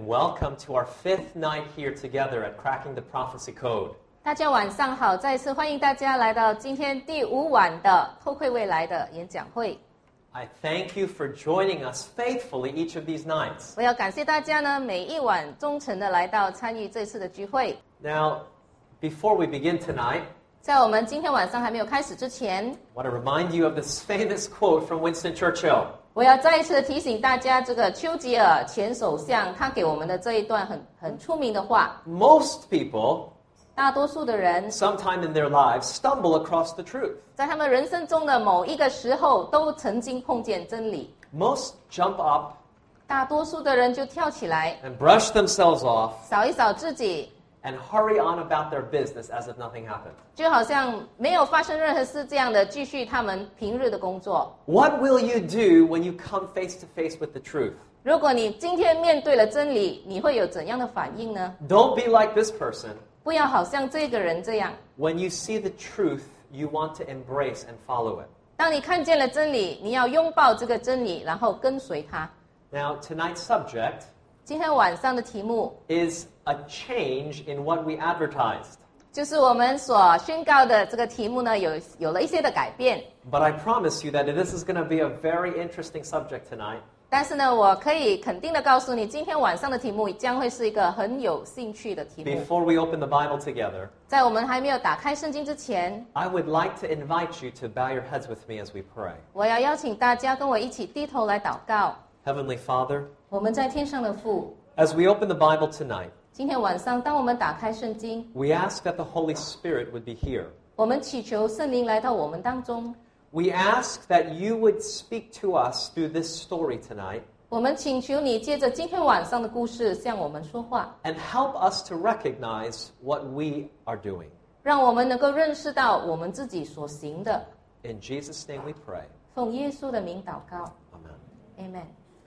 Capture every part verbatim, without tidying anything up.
welcome to our fifth night here together at Cracking the Prophecy Code. 大家晚上好，再次欢迎大家来到今天第五晚的偷窥未来的演讲会。 I thank you for joining us faithfully each of these nights. 我要感谢大家呢，每一晚忠诚的来到参与这次的聚会。 Now, before we begin tonight, 在我们今天晚上还没有开始之前， I want to remind you of this famous quote from Winston Churchill. 我要再一次的提醒大家，这个丘吉尔前首相他给我们的这一段很很出名的话。 Most people, 大多数的人 sometime in their lives, stumble across the truth. 在他们人生中的某一个时候都曾经碰见真理。 Most jump up 大多数的人就跳起来， and brush themselves off 扫一扫自己， and hurry on about their business as if nothing happened. 就好像没有发生任何事这样的继续他们平日的工作。 What will you do when you come face to face with the truth? 如果你今天面对了真理，你会有怎样的反应呢？ Don't be like this person. 不要好像这个人这样， When you see the truth, you want to embrace and follow it. 当你看见了真理，你要拥抱这个真理，然后跟随它。 Now, tonight's subject 今天晚上的题目 is a change in what we advertised. 就是我们所宣告的这个题目呢，有有了一些的改变。 But I promise you that this is going to be a very interesting subject tonight. 但是呢，我可以肯定的告诉你，今天晚上的题目将会是一个很有兴趣的题目。 Before we open the Bible together, 在我们还没有打开圣经之前， I would like to invite you to bow your heads with me as we pray. 我要邀请大家跟我一起低头来祷告。 Heavenly Father, 我们在天上的父， as we open the Bible tonight, 今天晚上当我们打开圣经， we ask that the Holy Spirit would be here. 我们祈求圣灵来到我们当中。 We ask that you would speak to us through this story tonight 我们请求你借着今天晚上的故事向我们说话， and help us to recognize what we are doing. 让我们能够认识到我们自己所行的。 In Jesus' name we pray. 奉耶稣的名祷告 Amen. ，Amen。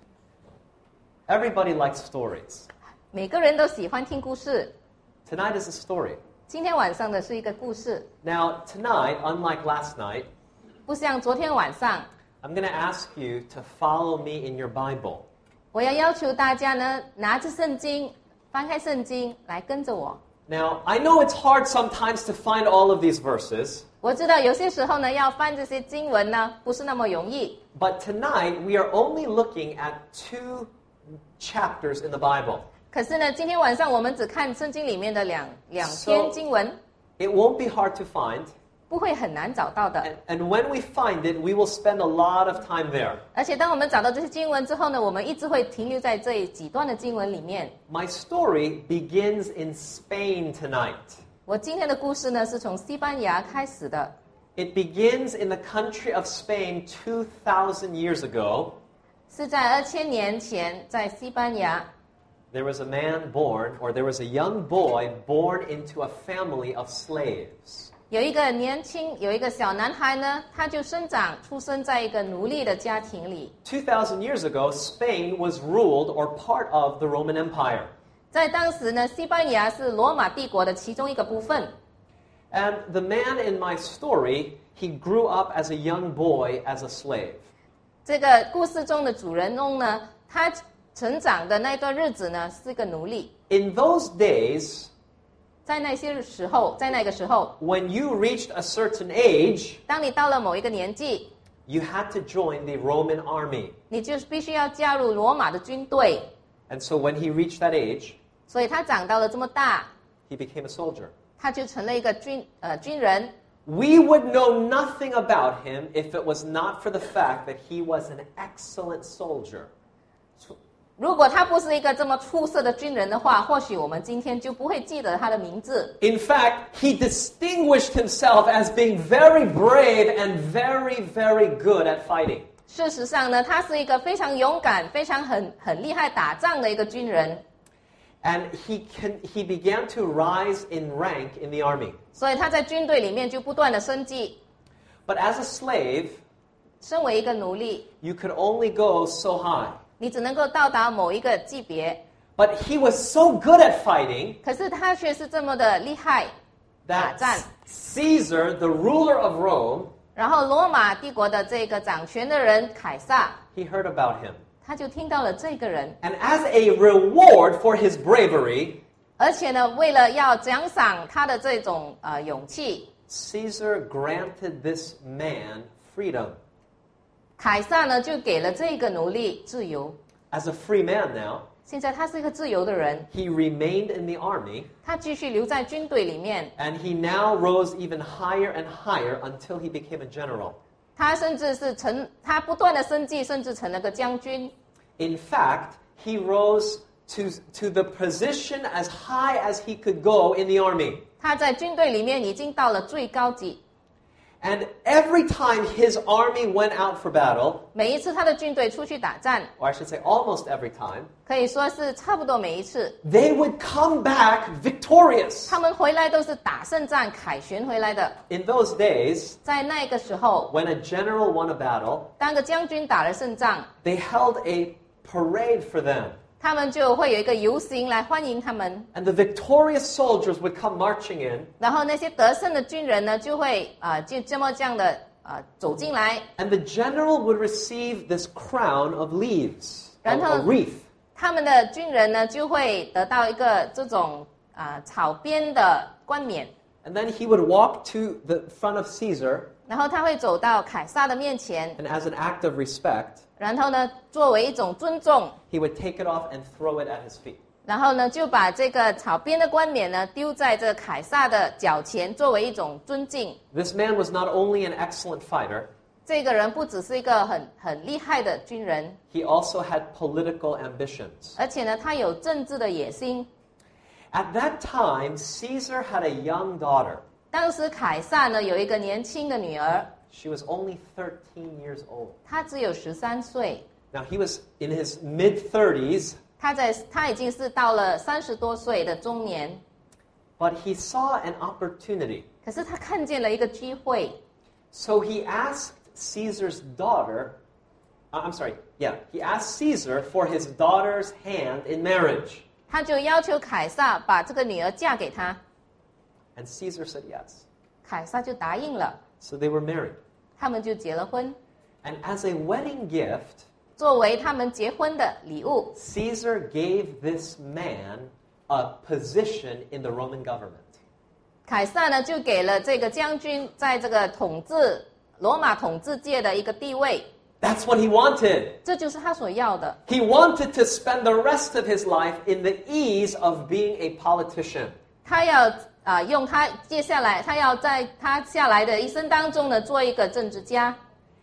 Everybody likes stories. 每个人都喜欢听故事。 Tonight is a story. 今天晚上的是一个故事， Now, tonight, unlike last night, 不像昨天晚上。 I'm going to ask you to follow me in your Bible. 我要要求大家呢，拿着圣经，翻开圣经来跟着我。 Now, I know it's hard sometimes to find all of these verses, 我知道有些时候呢，要翻这些经文呢，不是那么容易。 but tonight we are only looking at two chapters in the Bible. 可是呢，今天晚上我们只看圣经里面的两两篇经文， It won't be hard to find, 不会很难找到的。 and, and when we find it, we will spend a lot of time there. 而且当我们找到这些经文之后呢，我们一直会停留在这几段的经文里面。 My story begins in Spain tonight. 我今天的故事呢，是从西班牙开始的。 It begins in the country of Spain two thousand years ago. 是在二千年前，在西班牙， There was a man born, or there was a young boy born into a family of slaves. 有一个年轻，有一个小男孩呢，他就生长出生在一个奴隶的家庭里。 two thousand years ago, Spain was ruled or part of the Roman Empire. 在当时呢，西班牙是罗马帝国的其中一个部分。 And the man in my story, he grew up as a young boy as a slave. 这个故事中的主人翁呢，他成长的那段日子呢，是个奴隶。 In those days, 在那些时候，在那个时候， when you reached a certain age, 当你到了某一个年纪， you had to join the Roman army. 你就必须要加入罗马的军队。 And so when he reached that age, 所以他长到了这么大， he became a soldier. 他就成了一个军呃军人。 We would know nothing about him if it was not for the fact that he was an excellent soldier. 如果他不是一个这么出色的军人的话，或许我们今天就不会记得他的名字。 In fact, he distinguished himself as being very brave and very, very good at fighting. 事实上呢，他是一个非常勇敢、非常很很厉害打仗的一个军人。 And he can, he began to rise in rank in the army. 所以他在军队里面就不断的升级。 But as a slave, 身为一个奴隶， you could only go so high. 你只能够到达某一个级别。 But he was so good at fighting 可是他却是这么的厉害打 that 战。 Caesar, the ruler of Rome, 然后罗马帝国的这个掌权的人凯撒， he heard about him. 他就听到了这个人， And as a reward for his bravery, 而且呢，为了要奖赏他的这种呃勇气， Caesar granted this man freedom. 凯撒呢就给了这个奴隶自由。 As a free man now, 现在他是一个自由的人， he remained in the army, 他继续留在军队里面， and he now rose even higher and higher until he became a general. 他甚至是成，他不断的升级，甚至成了个将军。 In fact, he rose to, to the position as high as he could go in the army. 他在军队里面已经到了最高级。 And every time his army went out for battle, 每一次他的军队出去打战， or I should say almost every time, 可以说是差不多每一次， they would come back victorious. 他们回来都是打胜仗、凯旋回来的。 In those days, 在那个时候， when a general won a battle, 当个将军打了胜仗， they held a parade for them. 他们就会有一个游行来欢迎他们。 And the victorious soldiers would come marching in, 然后那些得胜的军人呢，就会啊、呃，就这么这样的啊、呃、走进来。 and the general would receive this crown of leaves, a, 然后- a wreath. 他们的军人呢，就会得到一个这种啊、呃草编的冠冕。 And then he would walk to the front of Caesar, 然后他会走到凯撒的面前， and as an act of respect, 然后呢，作为一种尊重， he would take it off and throw it at his feet. 然后呢，就把这个草编的冠冕呢丢在这凯撒的脚前，作为一种尊敬。 This man was not only an excellent fighter, 这个人不只是一个很很厉害的军人， he also had political ambitions. 而且呢，他有政治的野心。 At that time, Caesar had a young daughter. 当时凯撒呢有一个年轻的女儿， She was only thirteen years old. 她只有十三岁， Now, he was in his mid-thirties, 她在她已经是到了三十多岁的中年， but he saw an opportunity. 可是他看见了一个机会， So he asked Caesar's daughter, uh, I'm sorry, yeah, he asked Caesar for his daughter's hand in marriage. 他就要求凯撒把这个女儿嫁给他， And Caesar said yes. 凯撒就答应了， So they were married. 他们就结了婚。 And as a wedding gift, 作为他们结婚的礼物， Caesar gave this man a position in the Roman government. 凯撒呢就给了这个将军在这个统治罗马统治界的一个地位， That's what he wanted. 这就是他所要的。 He wanted to spend the rest of his life in the ease of being a politician. 他要啊、呃用他接下来，他要在他下来的一生当中呢，做一个政治家。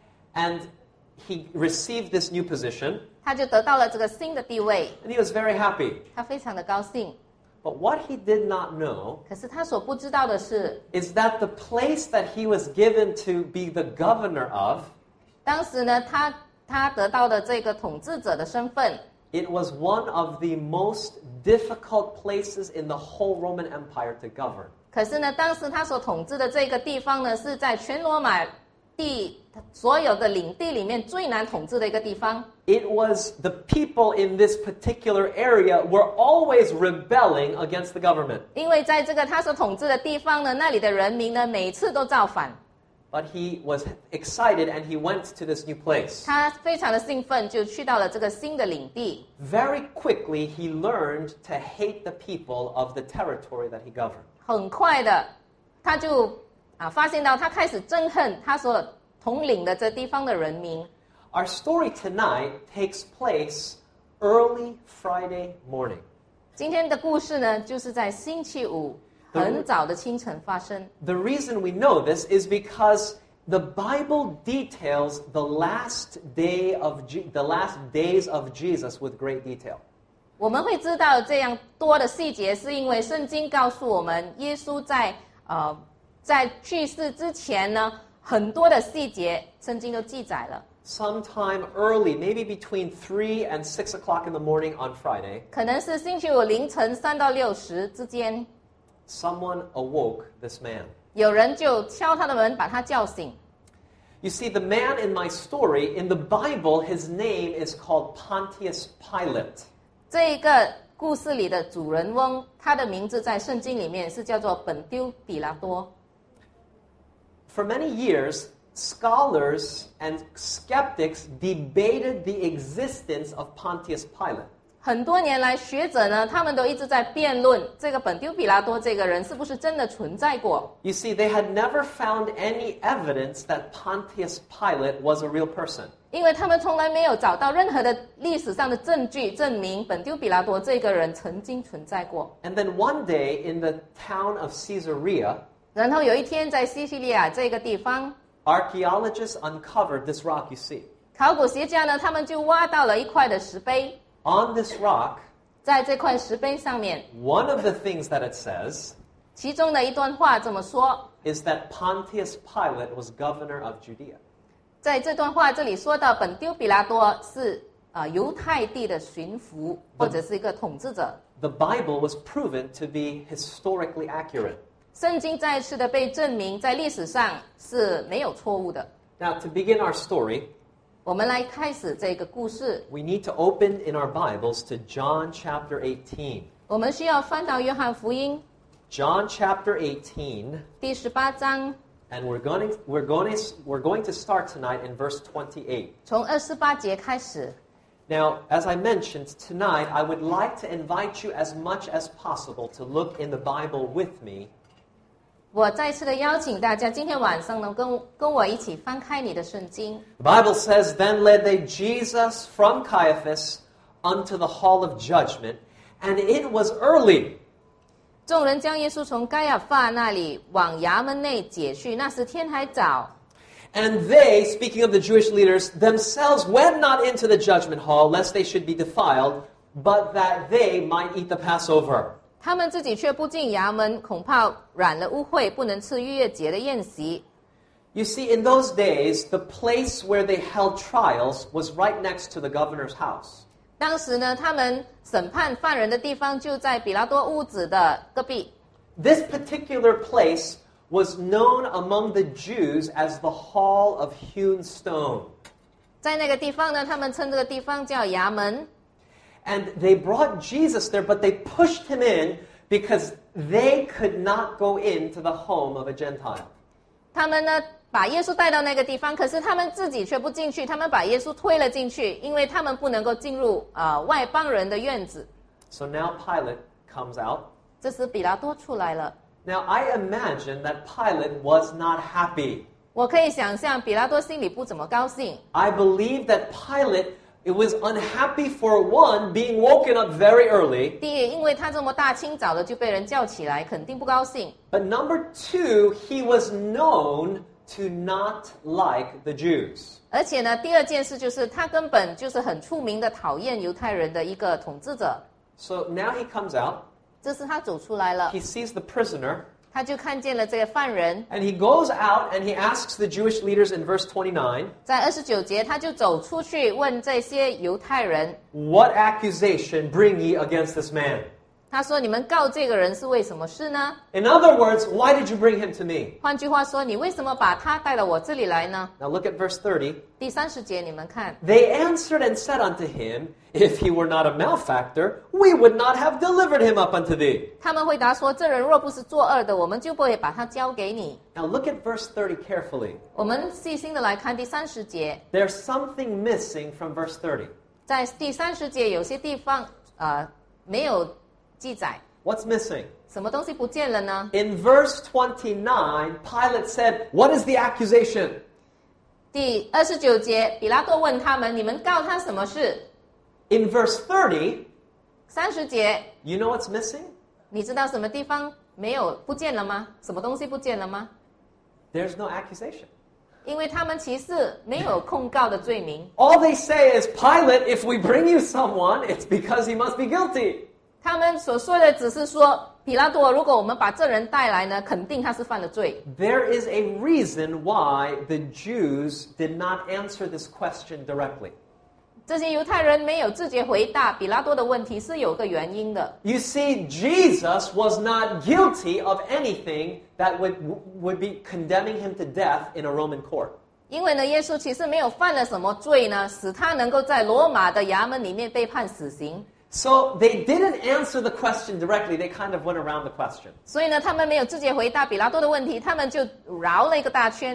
And he received this new position, 他就得到了这个新的地位， and he was very happy. 他非常的高兴。 But what he did not know 可是他所不知道的是， is that the place that he was given to be the governor of, 当时呢，他他得到的这个统治者的身份， it was one of the most difficult places in the whole Roman Empire to govern. 可是呢，当时他所统治的这个地方呢，是在全罗马地所有的领地里面最难统治的一个地方。 It was the people in this particular area were always rebelling against the government. 因为在这个他所统治的地方呢，那里的人民呢，每次都造反。 But he was excited and he went to this new place. 他非常的兴奋，就去到了这个新的领地。 Very quickly, he learned to hate the people of the territory that he governed. 很快的，他就啊发现到他开始憎恨他所统领的这地方的人民。 Our story tonight takes place early Friday morning. 今天的故事呢，就是在星期五很早的清晨发生。 The reason we know this is because the Bible details the last day of Je- the last days of Jesus with great detail. 我们会知道这样多的细节，是因为圣经告诉我们，耶稣在呃在去世之前呢，很多的细节圣经都记载了。 Sometime early, maybe between three and six o'clock in the morning on Friday, 可能是星期五凌晨三到六时之间， someone awoke this man. 有人就敲他的门，把他叫醒。 You see, the man in my story, in the Bible, his name is called Pontius Pilate. 这一个故事里的主人翁，他的名字在圣经里面是叫做本丢比拉多。 For many years, scholars and skeptics debated the existence of Pontius Pilate. 很多年来，学者呢，他们都一直在辩论这个本丢比拉多这个人是不是真的存在过。 You see, they had never found any evidence that Pontius Pilate was a real person. 因为他们从来没有找到任何的历史上的证据证明本丢比拉多这个人曾经存在过。 And then one day in the town of Caesarea, 然后有一天在西西利亚这个地方， archaeologists uncovered this rock you see. 考古学家呢，他们就挖到了一块的石碑。 On this rock, 在这块石碑上面， one of the things that it says 其中的一段话这么说， is that Pontius Pilate was governor of Judea. 在这段话这里说到本丢比拉多是啊、呃、犹太地的巡抚或者是一个统治者。 The Bible was proven to be historically accurate. 圣经再次的被证明在历史上是没有错误的。 Now, to begin our story, 我们来开始这个故事。 we need to open in our Bibles to John chapter eighteen. 我们需要翻到约翰福音 John chapter eighteen, 第十八章， and we're going to, we're going to, we're going to start tonight in verse twenty-eight. 从二十八节开始。 Now, as I mentioned, tonight I would like to invite you as much as possible to look in the Bible with me. 我再次的邀请大家，今天晚上能跟跟我一起翻开你的圣经。 The Bible says, Then led they Jesus from Caiaphas unto the hall of judgment, and it was early. 众人将耶稣从该亚法那里往衙门内解去，那时天还早。 And they, speaking of the Jewish leaders, themselves went not into the judgment hall, lest they should be defiled, but that they might eat the Passover. 他们自己却不进衙门，恐怕染了污秽，不能吃逾越节的宴席。 You see, in those days, the place where they held trials was right next to the governor's house. 当时呢，他们审判犯人的地方就在比拉多屋子的隔壁。 This particular place was known among the Jews as the Hall of Hewn Stone. 在那个地方呢，他们称这个地方叫衙门。 And they brought Jesus there, but they pushed him in because they could not go into the home of a Gentile. 他们呢把耶稣带到那个地方，可是他们自己却不进去，他们把耶稣推了进去，因为他们不能够进入啊、呃、外邦人的院子。 So now Pilate comes out. 这时比拉多出来了。 Now I imagine that Pilate was not happy. 我可以想象比拉多心里不怎么高兴。 I believe that Pilate it was unhappy for one being woken up very early. 第一，因为他这么大清早的就被人叫起来，肯定不高兴。 But number two, he was known to not like the Jews. 而且呢，第二件事就是他根本就是很出名的讨厌犹太人的一个统治者。 So now he comes out. 这时他走出来了， He sees the prisoner. 他就看见了这个犯人。 And he goes out and he asks the Jewish leaders in verse twenty-nine, 在二十九节，他就走出去问这些犹太人， What accusation bring ye against this man? 他说：“你们告这个人是为什么事呢？ In other words, why did you bring him to me? 换句话说，你为什么把他带到我这里来呢？” Now look at verse thirty. 第三十节，你们看， They answered and said unto him, If he were not a malefactor, we would not have delivered him up unto thee. 他们回答说：“这人若不是作恶的，我们就不会把他交给你。” Now look at verse thirty carefully. 我们细心的来看第三十节， There's something missing from verse thirty. 在第三十节有些地方呃没有记载， What's missing? 什么东西不见了呢？ In verse twenty-nine, Pilate said, What is the accusation? 第二十九节，比拉多问他们：“你们告他什么事 In verse thirty,？” 三十节， you know what's missing? 你知道什么地方没有不见了吗？什么东西不见了吗？ There's no accusation. 因为他们其实没有控告的罪名， All they say is, Pilate, if we bring you someone, it's because he must be guilty. 他们所说的只是说，比拉多，如果我们把这人带来呢，肯定他是犯了罪。 There is a reason why the Jews did not answer this question directly. 这些犹太人没有直接回答比拉多的问题，是有个原因的。 You see, Jesus was not guilty of anything that would, would be condemning him to death in a Roman court. 因为呢，耶稣其实没有犯了什么罪呢，使他能够在罗马的衙门里面被判死刑。 So they didn't answer the question directly. They kind of went around the question. 所以呢，他们没有直接回答比拉多的问题，他们就绕了一个大圈。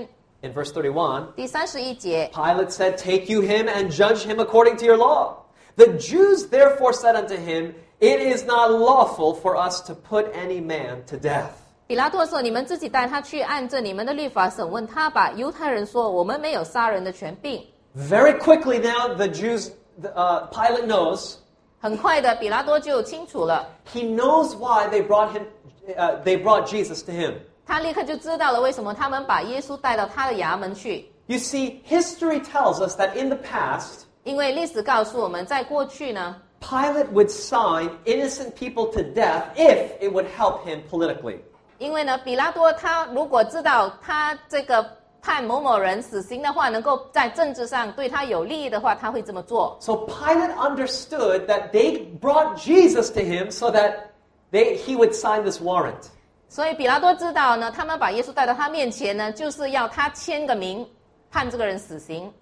In verse thirty-one, 第三十一节， Pilate said, "Take you him and judge him according to your law." The Jews therefore said unto him, "It is not lawful for us to put any man to death." 比拉多说：“你们自己带他去，按着你们的律法审问他吧。”犹太人说：“我们没有杀人的权柄。” Very quickly now, the Jews, uh, Pilate knows. 很快的，比拉多就清楚了， He knows why they brought him. Uh, they brought Jesus to him. 他立刻就知道了为什么他们把耶稣带到他的衙门去。 You see, history tells us that in the past, 因为历史告诉我们，在过去呢， Pilate would sign innocent people to death if it would help him politically. 因为呢，比拉多他如果知道他这个判某某人死刑的话，能够在政治上对他有利益的话，他会这么做。 So Pilate understood that they brought Jesus to him so that they, he would sign this warrant. 所以比拉多知道呢，他们把耶稣带到他面前呢，就是要他签个名，判这个人死刑。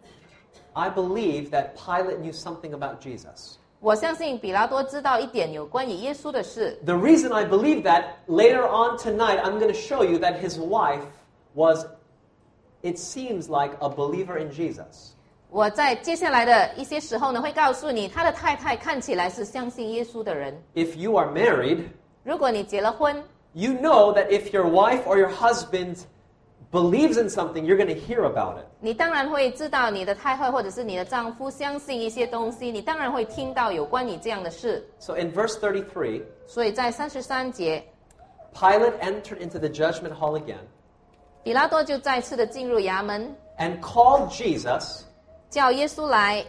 I believe that Pilate knew something about Jesus. 我相信比拉多知道一点有关于耶稣的事。 The reason I believe that, later on tonight, I'm going to show you that his wife was, it seems like, a believer in Jesus. 我在接下来的一些时候呢，会告诉你，他的太太看起来是相信耶稣的人。 If you are married, 如果你结了婚， you know that if your wife or your husband believes in something, you're going to hear about it. 你当然会知道你的太太或者是你的丈夫相信一些东西，你当然会听到有关你这样的事。 So in verse thirty-three, 所以在三十三节， Pilate entered into the judgment hall again 比拉多就再次的进入衙门， and called Jesus 叫耶稣来，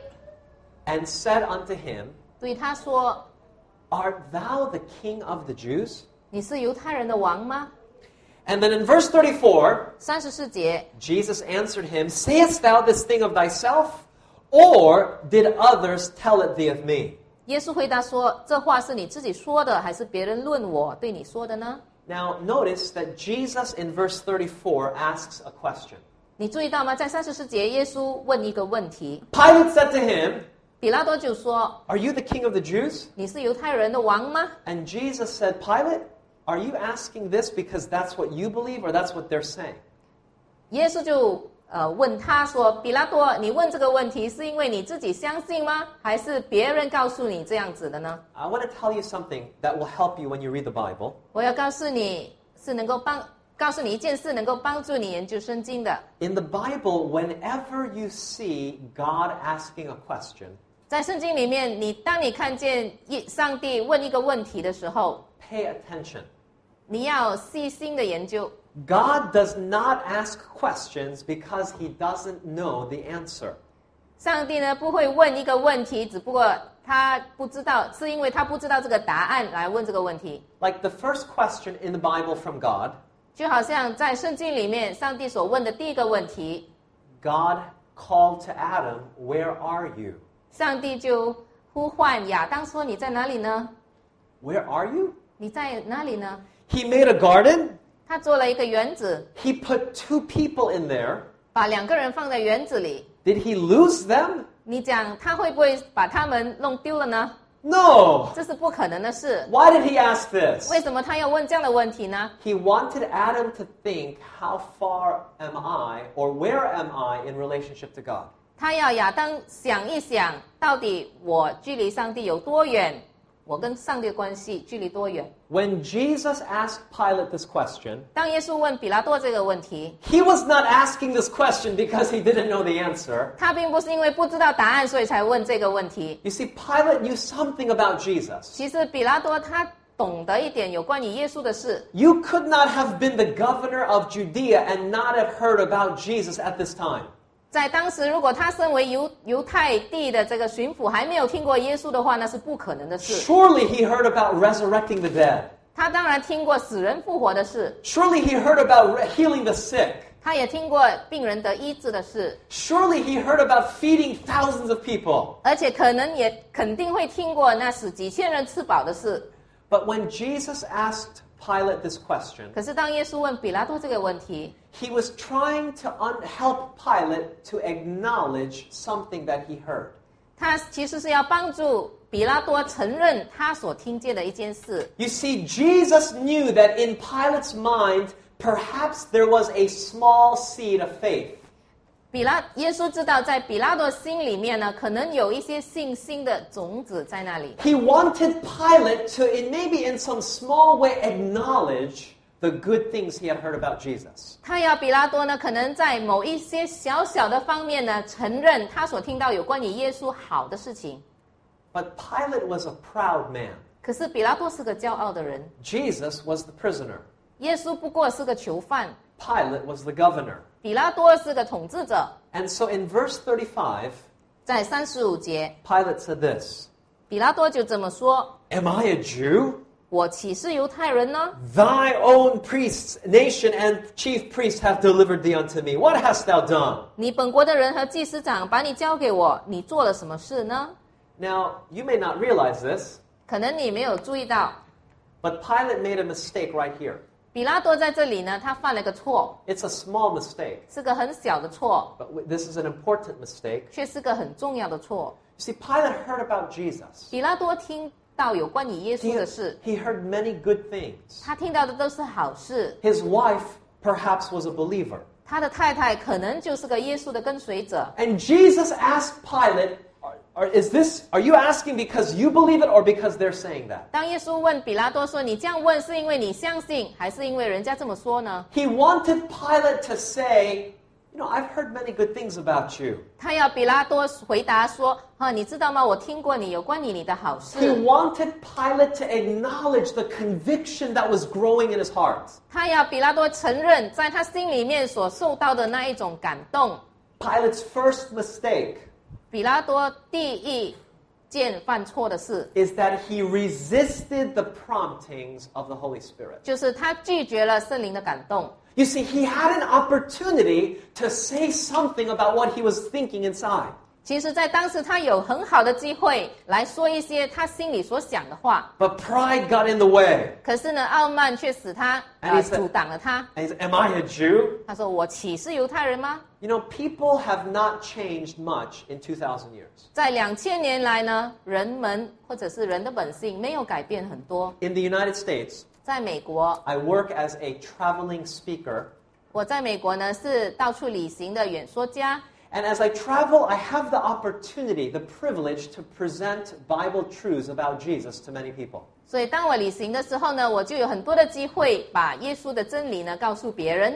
and said unto him, 对他说 "Art thou the king of the Jews?" 你是犹太人的王吗？ And then in verse thirty-four, 三十四节， Jesus answered him, "Sayest thou this thing of thyself, or did others tell it thee of me?" 耶稣回答说：“这话是你自己说的，还是别人论我对你说的呢？” Now notice that Jesus in verse thirty-four asks a question. 你注意到吗？在三十四节，耶稣问一个问题， Pilate said to him, 比拉多就说 "Are you the king of the Jews?" ：“ 你是是犹太人的王吗？” And Jesus said, "Pilate, are you asking this because that's what you believe or that's what they're saying?" 耶稣就呃问他说：“比拉多，你问这个问题是因为你自己相信吗？还是别人告诉你这样子的呢？” I want to tell you something that will help you when you read the Bible. 我要告诉你，是能够帮告诉你一件事，能够帮助你研究圣经的。 In the Bible, whenever you see God asking a question, 在圣经里面，你当你看见一上帝问一个问题的时候， pay attention. 你要细心的研究。 God does not ask questions because he doesn't know the answer. 上帝呢不会问一个问题，只不过他不知道，是因为他不知道这个答案来问这个问题。 Like the first question in the Bible from God, 就好像在圣经里面，上帝所问的第一个问题， God called to Adam, "Where are you?" 上帝就呼唤亚当说：“你在哪里呢？ Where are you? 你在哪里呢？” He made a garden. 他做了一个园子， He put two people in there. 把两个人放在园子里。 Did he lose them? 你讲他会不会把他们弄丢了呢？ No. 这是不可能的事。 Why did he ask this? 为什么他要问这样的问题呢？ He wanted Adam to think, how far am I or where am I in relationship to God? 他要亚当想一想，到底我距离上帝有多远？我跟上帝的关系距离多远？ When Jesus asked Pilate this question, 当耶稣问比拉多这个问题， he was not asking this question because he didn't know the answer. 他并不是因为不知道答案，所以才问这个问题。 You see, Pilate knew something about Jesus. 其实比拉多他懂得一点有关于耶稣的事。 You could not have been the governor of Judea and not have heard about Jesus at this time. 在当时，如果他身为犹犹太地的这个巡抚，还没有听过耶稣的话，那是不可能的事。 Surely he heard about resurrecting the dead. 他当然听过死人复活的事， Surely he heard about re- healing the sick. 他也听过病人得医治的事， Surely he heard about feeding thousands of people. 而且可能也肯定会听过那使几千人吃饱的事。 But when Jesus asked Pilate this question, 可是当耶稣问比拉多这个问题， he was trying to un- help Pilate to acknowledge something that he heard. 他其实是要帮助比拉多承认他所听见的一件事。 You see, Jesus knew that in Pilate's mind, perhaps there was a small seed of faith. 比拉耶稣知道，在比拉多心里面呢，可能有一些信心的种子在那里。 He wanted Pilate to, in maybe in some small way, acknowledge the good things he had heard about Jesus. 他要比拉多呢，可能在某一些小小的方面呢，承认他所听到有关于耶稣好的事情。 But Pilate was a proud man. 可是比拉多是个骄傲的人， Jesus was the prisoner. 耶稣不过是个囚犯， Pilate was the governor. 比拉多是个统治者。 And so in verse thirty-five, 在三十五节， Pilate said this, 比拉多就这么说 Am I a Jew? 我岂是犹太人呢？ Thy own priests, nation, and chief priests have delivered thee unto me. What hast thou done? 你本国的人和祭司长把你交给我，你做了什么事呢？ Now, you may not realize this, 可能你没有注意到， but Pilate made a mistake right here. 比拉多在这里呢，他犯了个错， It's a small mistake, 是个很小的错， but w- this is an important mistake. 却是个很重要的错。 You see, Pilate heard about Jesus. 比拉多听到有关于耶 He, 稣的事， he heard many good things. 他听到的都是好事。 His wife perhaps was a believer. 他的太太可能就是个耶稣的跟随者。 And Jesus asked Pilate, are, are, is this, are you asking because you believe it or because they're saying that? 当耶稣问比拉多说：“你这样问是因为你相信，还是因为人家这么说呢 He wanted Pilate to say, you know, I've heard many good things about you.？” 他要比拉多回答说：“啊，你知道吗？我听过你有关于你的好 He 事。” wanted Pilate to acknowledge the conviction that was growing in his heart. 他要比拉多承认，在他心里面所受到的那一种感动。 Pilate's first mistake 比拉多第一件犯错的事， is that he resisted the promptings of the Holy Spirit. 就是他拒绝了圣灵的感动。 You see, he had an opportunity to say something about what he was thinking inside. 其实，在当时他有很好的机会来说一些他心里所想的话， But pride got in the way. 可是呢，傲慢却使他 And 呃 he said- 阻挡了他。 And he said, Am I a Jew? 他说：“我岂是犹太人吗 You know, people have not changed much in two thousand years.？” 在两千年来呢，人们或者是人的本性没有改变很多。 In the United States, 在美国， I work as a traveling speaker. 我在美国呢是到处旅行的演说家。 And as I travel, I have the opportunity, the privilege to present Bible truths about Jesus to many people. 所以当我旅行的时候呢，我就有很多的机会把耶稣的真理呢告诉别人。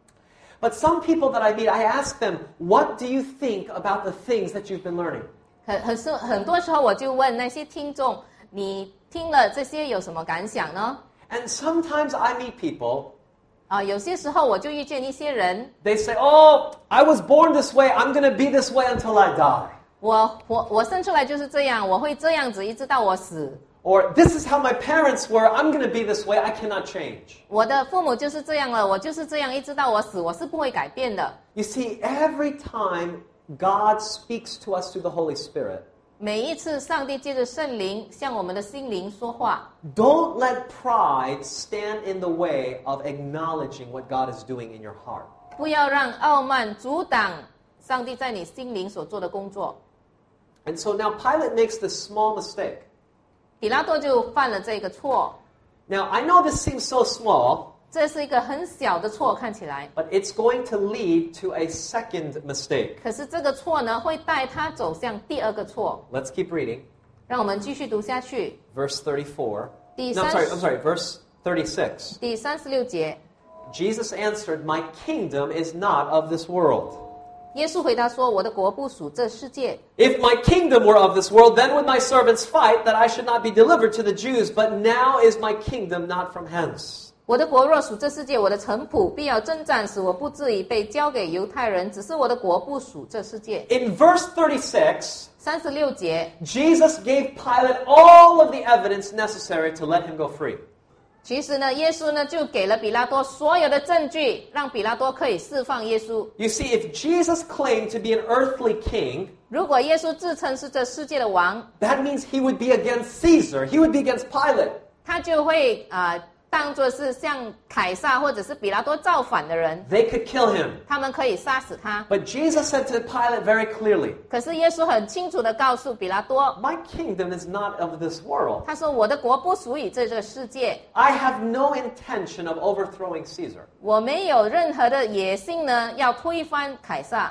But some people that I meet, I ask them, what do you think about the things that you've been learning? 很很是很多时候我就问那些听众：“你听了这些有什么感想呢 And sometimes I meet people,？” 啊，有些时候我就遇见一些人， they say, oh, I was born this way, I'm going to be this way until I die. 我我我生出来就是这样，我会这样子一直到我死。 Or this is how my parents were, I'm going to be this way, I cannot change. 我的父母就是这样了，我就是这样一直到我死，我是不会改变的。 You see, every time God speaks to us through the Holy Spirit, 每一次上帝借着圣灵向我们的心灵说话， don't let pride stand in the way of acknowledging what God is doing in your heart. 不要让傲慢阻挡上帝在你心灵所做的工作。 And so now Pilate makes this small mistake. 比拉多就犯了这个错， Now, I know this seems so small, 这是一个很小的错，看起来， but it's going to lead to a second mistake. 可是这个错呢，会带他走向第二个错。 Let's keep reading. 让我们继续读下去， Verse thirty-four. 第 No, I'm 三 sorry, I'm sorry, verse thirty-six. 第三十六节， Jesus answered, My kingdom is not of this world. 耶稣回答说：“我的国不属这世界。 If my kingdom were of this world, then would my servants fight that I should not be delivered to the Jews. But now is my kingdom not from hence. 我的国若属这世界，我的臣仆必要征战，使我不至于被交给犹太人。只是我的国不属这世界。” In verse thirty-six, 三十六节， Jesus gave Pilate all of the evidence necessary to let him go free. 其实呢，耶稣呢就给了比拉多所有的证据，让比拉多可以释放耶稣。 You see, if Jesus claimed to be an earthly king, 如果耶稣自称是这世界的王， that means he would be against Caesar. He would be against Pilate. 他就会啊、呃、当作是向凯撒或者是比拉多造反的人， They could kill him. 他们可以杀死他。 But Jesus said to Pilate very clearly, 可是耶稣很清楚地告诉比拉多， My kingdom is not of this world. 他说：“我的国不属于这个世界， I have no intention of overthrowing Caesar. 我没有任何的野心呢，要推翻凯撒。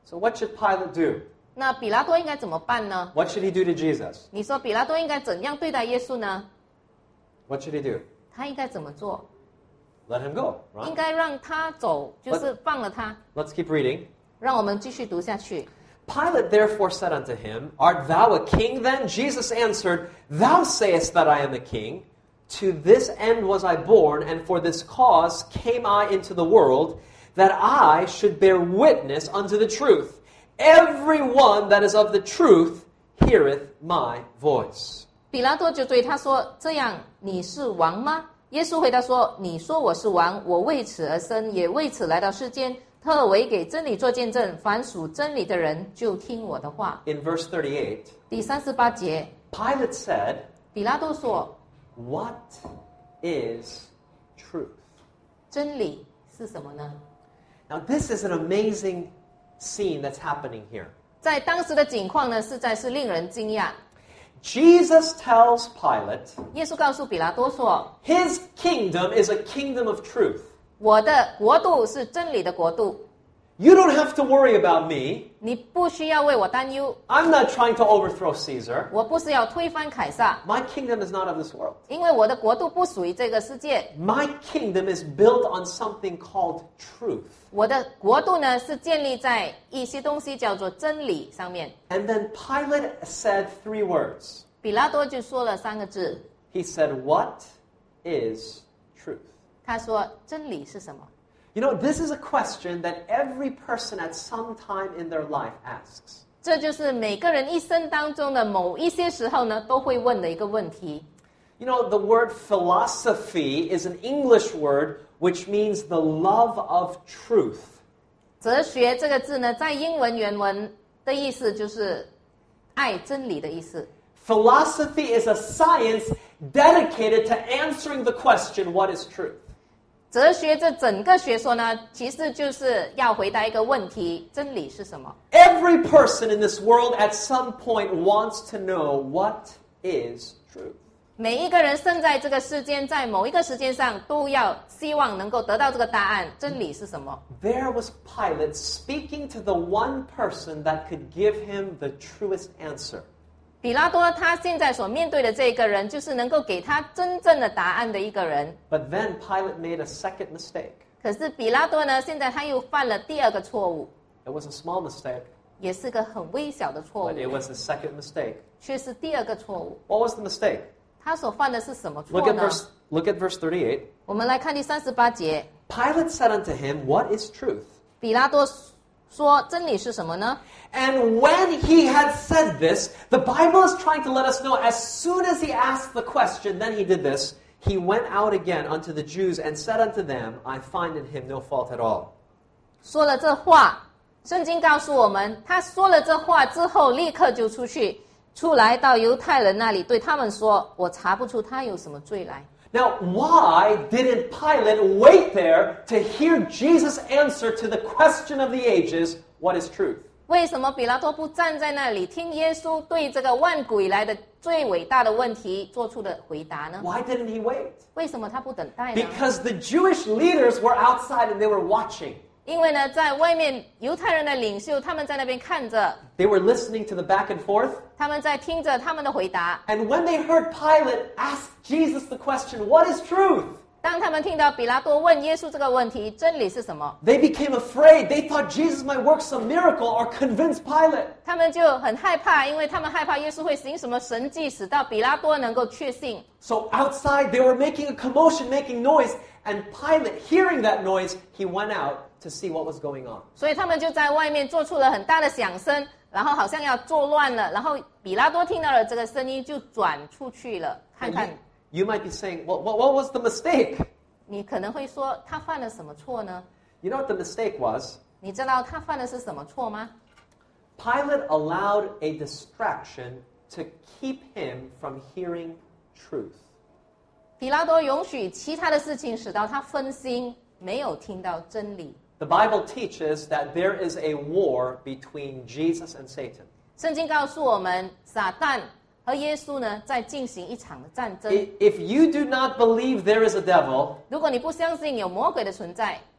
So what should Pilate do? 那比拉多应该怎么办呢？ What should he do to Jesus? 你说比拉多应该怎样对待耶稣呢？ What should he do? 他应该怎么做？ Let him go, 应 right? 该让他走，就是放了他。 Let's keep reading. 让我们继续读下去。 Pilate therefore said unto him, Art thou a king then? Jesus answered, Thou sayest that I am a king. To this end was I born, and for this cause came I into the world, that I should bear witness unto the truth. Every one that is of the truth heareth my voice. 比拉多就对他说：“这样你是王吗？”耶稣回答说：“你说我是王，我为此而生，也为此来到世间，特为给真理做见证。凡属真理的人，就听我的话。” In verse thirty-eight, 第三十八节， Pilate said, 比拉多说 What is truth?：“ 真理是什么呢 Now this is an amazing scene that's happening here.？” 在当时的景况呢，实在是令人惊讶。 Jesus tells Pilate, 耶稣告诉比拉多说 His kingdom is a kingdom of truth.：“ 我的国度是真理的国度， You don't have to worry about me. 你不需要为我担忧。 I'm not trying to overthrow Caesar. 我不是要推翻凯撒， My kingdom is not of this world. 因为我的国度不属于这个世界。 My kingdom is built on something called truth. 我的国度呢，是建立在一些东西叫做真理上面。” And then Pilate said three words. 比拉多就说了三个字， He said, What is truth? 他说：“真理是什么 You know, this is a question that every person at some time in their life asks.？” 这就是每个人一生当中的某一些时候呢，都会问的一个问题。 You know, the word philosophy is an English word which means the love of truth. 哲学这个字呢，在英文原文的意思就是爱真理的意思。 Philosophy is a science dedicated to answering the question, what is truth? 哲学这整个学说呢，其实就是要回答一个问题：真理是什么？ Every person in this world at some point wants to know what is truth. 每一个人生在这个世间，在某一个时间上，都要希望能够得到这个答案：真理是什么？ There was Pilate speaking to the one person that could give him the truest answer. 比拉多他现在所面对的这个人，就是能够给他真正的答案的一个人。 But then Pilate made a second mistake. 可是比拉多呢，现在他又犯了第二个错误， It was a small mistake, 也是个很微小的错 but it 误， was the second mistake. 却是第二个错误。 What was the mistake? 他所犯的是什么 Look 错 at 呢？ verse, look at verse thirty-eight. 我们来看第三十八节， Pilate said unto him, What is truth? 比拉多说真理是什么呢？ And when he had said this, the Bible is trying to let us know as soon as he asked the question, then he did this. He went out again unto the Jews and said unto them, I find in him no fault at all. 说了这话，圣经告诉我们，他说了这话之后，立刻就出去，出来到犹太人那里，对他们说：“我查不出他有什么罪来。” Now, why didn't Pilate wait there to hear Jesus' answer to the question of the ages, what is truth? 为什么比拉多不站在那里听耶稣对这个万古以来的最伟大的问题做出的回答呢？ Why didn't he wait? 为什么他不等待呢？ Because the Jewish leaders were outside and they were watching. 因为呢，在外面犹太人的领袖他们在那边看着， They were listening to the back and forth. 他们在听着他们的回答。 And when they heard Pilate ask Jesus the question, what is truth? 当他们听到比拉多问耶稣这个问题，真理是什么？ They became afraid. They thought Jesus might work some miracle or convince Pilate. 他们就很害怕，因为他们害怕耶稣会行什么神迹，使到比拉多能够确信。 So outside, they were making a commotion, making noise. And Pilate, hearing that noise, he went out to see what was going on. 所以他们就在外面做出了很大的响声，然后好像要作乱了。然后比拉多听到了这个声音，就转出去了，看 And 看。 you, you might be saying, well, what, what was the mistake? 你可能会说，他犯了什么错呢？ You know what the mistake was? 你知道他犯的是什么错吗？ Pilate allowed a distraction to keep him from hearing truth. 比拉多允许其他的事情使到他分心，没有听到真理。 The Bible teaches that there is a war between Jesus and Satan. 圣经告诉我们，撒旦和耶稣呢在进行一场的战争。 I- If you do not believe there is a devil, 如果你不相信有魔鬼的存在，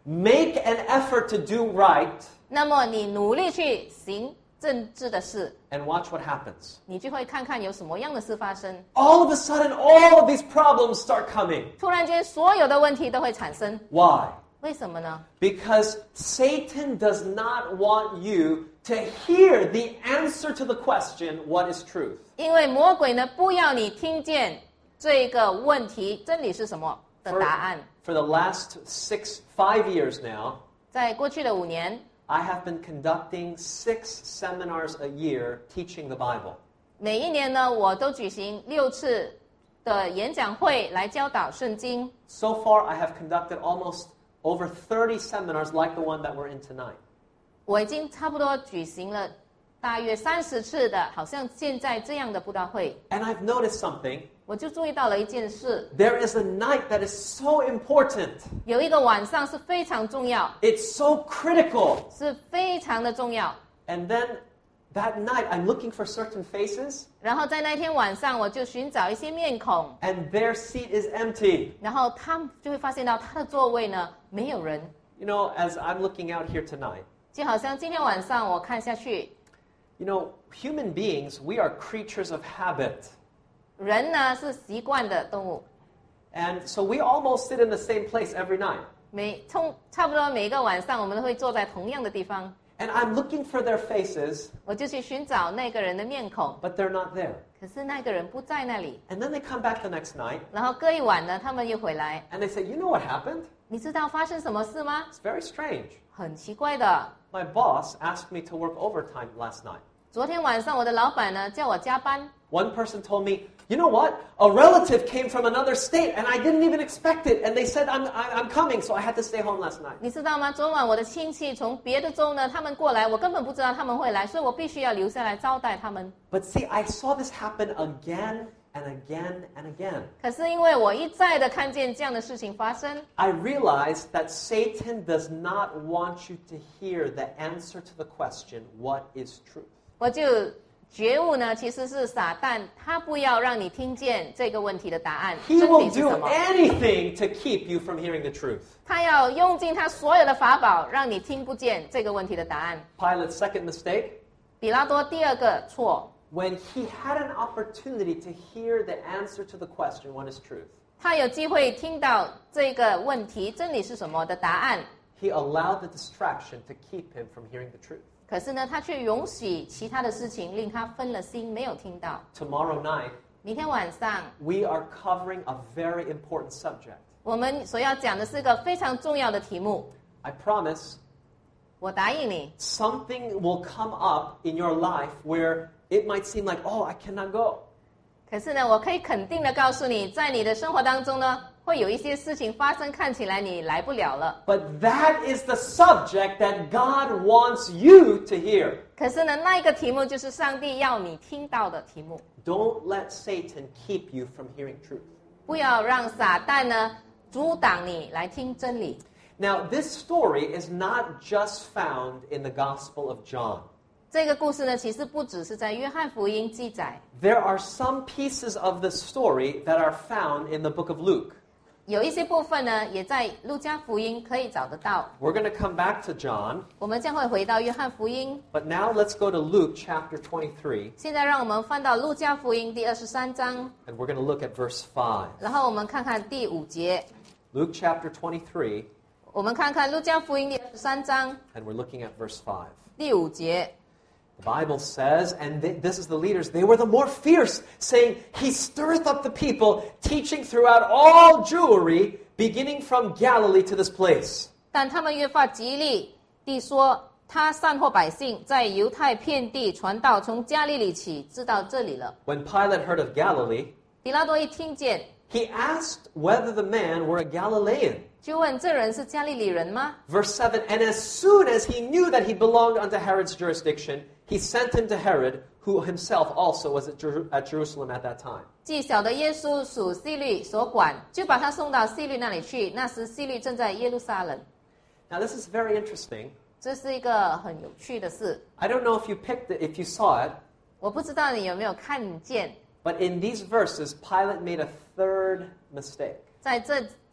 make an effort to do right, 那么你努力去行正直的事， and watch what happens. 你就会看看有什么样的事发生。 All of a sudden, all of these problems start coming. 突然间，所有的问题都会产生。 Why? 为什么呢？ Because Satan does not want you to hear the answer to the question, what is truth? 因为魔鬼呢，不要你听见这个问题真理是什么的 For, 答案。 for the last six, five years now, 在过去的五年， I have been conducting six seminars a year teaching the Bible. 每一年呢，我都举行六次的演讲会来教导圣经。 So far, I have conducted almost over thirty seminars like the one that we're in tonight. 我已经差不多举行了大约三十次的，好像现在这样的布道会。 And I've noticed something. 我就注意到了一件事， There is a night that is so important. 有一个晚上是非常重要， It's so critical. 是非常的重要。 And then that night, I'm looking for certain faces, 然后在那天晚上，我就寻找一些面孔， and their seat is empty. 然后他们就会发现到他的座位呢没有人， You know, as I'm looking out here tonight, 就好像今天晚上我看下去， you know, human beings, we are creatures of habit. 人呢是习惯的动物， And so we almost sit in the same place every night. 每从差不多每一个晚上，我们都会坐在同样的地方， And I'm looking for their faces, 我就去寻找那个人的面孔， but they're not there. 可是那个人不在那里。 And then they come back the next night, 然后隔一晚呢，他们又回来， and they say, you know what happened? 你知道发生什么事吗？ It's very strange. 很奇怪的， My boss asked me to work overtime last night. 昨天晚上我的老板呢叫我加班。 One person told me, you know what? A relative came from another state, and I didn't even expect it. And they said, I'm, I'm coming, so I had to stay home last night. 你知道吗？昨晚我的亲戚从别的州呢，他们过来，我根本不知道他们会来，所以我必须要留下来招待他们。 But see, I saw this happen again and again and again. 可是因为我一再的看见这样的事情发生， I realized that Satan does not want you to hear the answer to the question, what is truth? 我就觉悟呢，其实是撒旦，他不要让你听见这个问题的答案， He 真 will 理是 do 什么？ anything to keep you from hearing the truth. 他要用尽他所有的法宝，让你听不见这个问题的答案。 Pilate's second mistake, 比拉多第二个错， when he had an opportunity to hear the answer to the question, what is truth? 他有机会听到这个问题真理是什么的答案， He allowed the distraction to keep him from hearing the truth. 可是呢，他却容许其他的事情令他分了心，没有听到。 Tomorrow night, 明天晚上， we are covering a very important subject. 我们所要讲的是个非常重要的题目。 I promise 我答应你， something will come up in your life where it might seem like, oh, I cannot go. 可是呢，我可以肯定的告诉你，在你的生活当中呢，会有一些事情发生，看起来你来不了了。 But that is the subject that God wants you to hear. 可是呢，那一个题目就是上帝要你听到的题目。 Don't let Satan keep you from hearing truth. 不要让撒旦呢阻挡你来听真理。 Now, this story is not just found in the Gospel of John. 这个故事呢，其实不只是在约翰福音记载， There are some pieces of the story that are found in the book of Luke. 有一些部分呢，也在路加福音可以找得到。 We're going to come back to John, 我们将会回到约翰福音。 but now let's go to Luke chapter twenty-three, 现在让我们翻到路加福音第二十三章， and we're going to look at verse five. 然后我们看看第五节。 Luke chapter twenty-three, 我们看看路加福音第二十三章 and we're looking at verse five. 第五节。 The Bible says, and th- this is the leaders, they were the more fierce, saying, He stirreth up the people, teaching throughout all Jewry, beginning from Galilee to this place. 但他们越发极力地说，他散惑百姓，在犹太遍地传道，从加利利起，直到这里了。 When Pilate heard of Galilee, 比拉多一听见， he asked whether the man were a Galilean. 就问这人是加利利人吗？ Verse seven, and as soon as he knew that he belonged unto Herod's jurisdiction, he sent him to Herod, who himself also was at, Jer- at Jerusalem at that time. 既晓得耶稣属希律所管，就把他送到希律那里去。那时希律正在耶路撒冷。 Now this is very interesting. 这是一个很有趣的事。 I don't know if you picked it, if you saw it, 我不知道你有没有看见， but in these verses, Pilate made a third mistake. 在这几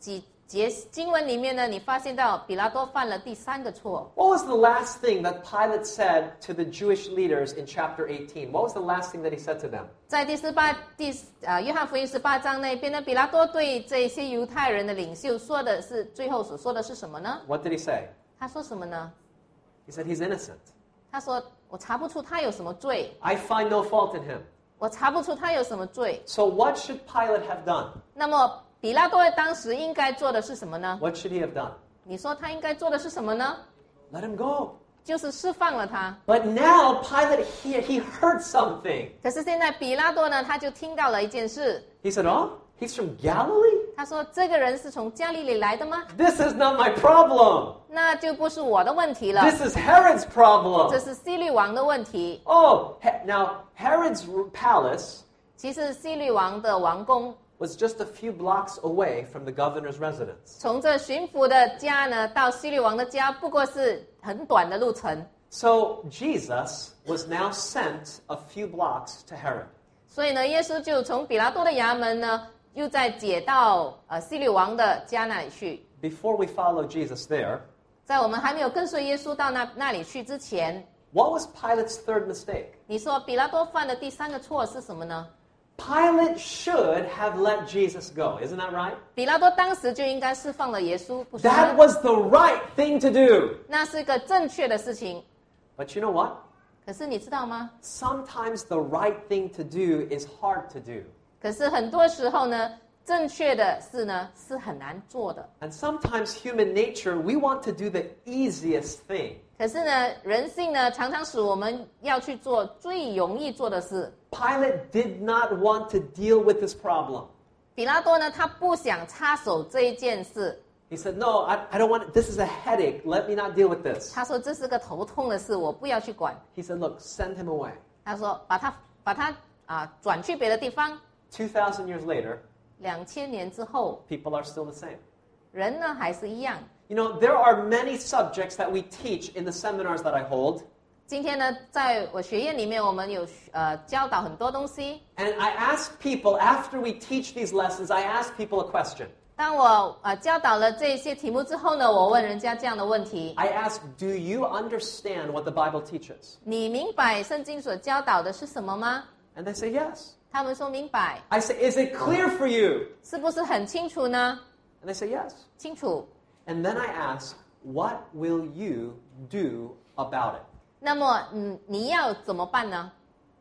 节经文里面呢，你发现到比拉多犯了第三个错。 What was the last thing that Pilate said to the Jewish leaders in chapter eighteen? What was the last thing that he said to them? 在第十八第呃约翰福音十八章那边呢，比拉多对这些犹太人的领袖说的是最后所说的是什么呢？ What did he say? 他说什么呢？ He said he's innocent. 他说我查不出他有什么罪， I find no fault in him. 我查不出他有什么罪。 So what should Pilate have done? 那么比拉多当时应该做的是什么呢？ What should he have done? 你说他应该做的是什么呢？ Let him go. 就是释放了他。 But now Pilate, he, he heard something. 可是现在比拉多呢，他就听到了一件事。 He said, oh, he's from Galilee? 他说：“这个人是从加利利来的吗？ This is not my problem. 那就不是我的问题了， This is Herod's 这 problem. 是希律王的问题。 Oh, he- now Herod's palace 其实希律王的王宫 was just a few blocks away from the governor's residence. 从这巡抚的家呢到希律王的家，不过是很短的路程。 So Jesus was now sent a few blocks to Herod. 所以呢，耶稣就从比拉多的衙门呢，又再解到呃希律王的家那里去。 Before we follow Jesus there, 在我们还没有跟随耶稣到那那里去之前， what was Pilate's third mistake? 你说比拉多犯的第三个错是什么呢？ Pilate should have let Jesus go. Isn't that right? 比拉多当时就应该释放了耶稣，不是 That 吗？ was the right thing to do. 那是个正确的事情。 But you know what? 可是你知道吗？ Sometimes the right thing to do is hard to do. 可是很多时候呢，正确的事呢是很难做的。 And sometimes human nature, we want to do the easiest thing. 可是呢，人性呢常常使我们要去做最容易做的事。 Pilate did not want to deal with this problem. 比拉多呢，他不想插手这一件事。 He said, no, I, I don't want it. This is a headache. Let me not deal with this. 他说这是个头痛的事，我不要去管。 He said, look, send him away. 他说把他把他啊转去别的地方。 two thousand years later, 两千年之后， people are still the same. 人呢还是一样。 You know, there are many subjects that we teach in the seminars that I hold. 今天呢，在我学院里面，我们有呃教导很多东西。 And I ask people, after we teach these lessons, I ask people a question. 当我呃教导了这些题目之后呢，我问人家这样的问题： I ask, do you understand what the Bible teaches? 你明白圣经所教导的是什么吗？ And they say yes. 他们说明白， I say, is it clear for you? 是不是很清楚呢？ And they say yes. 清楚。 And then I ask, what will you do about it? 那么，嗯，你要怎么办呢？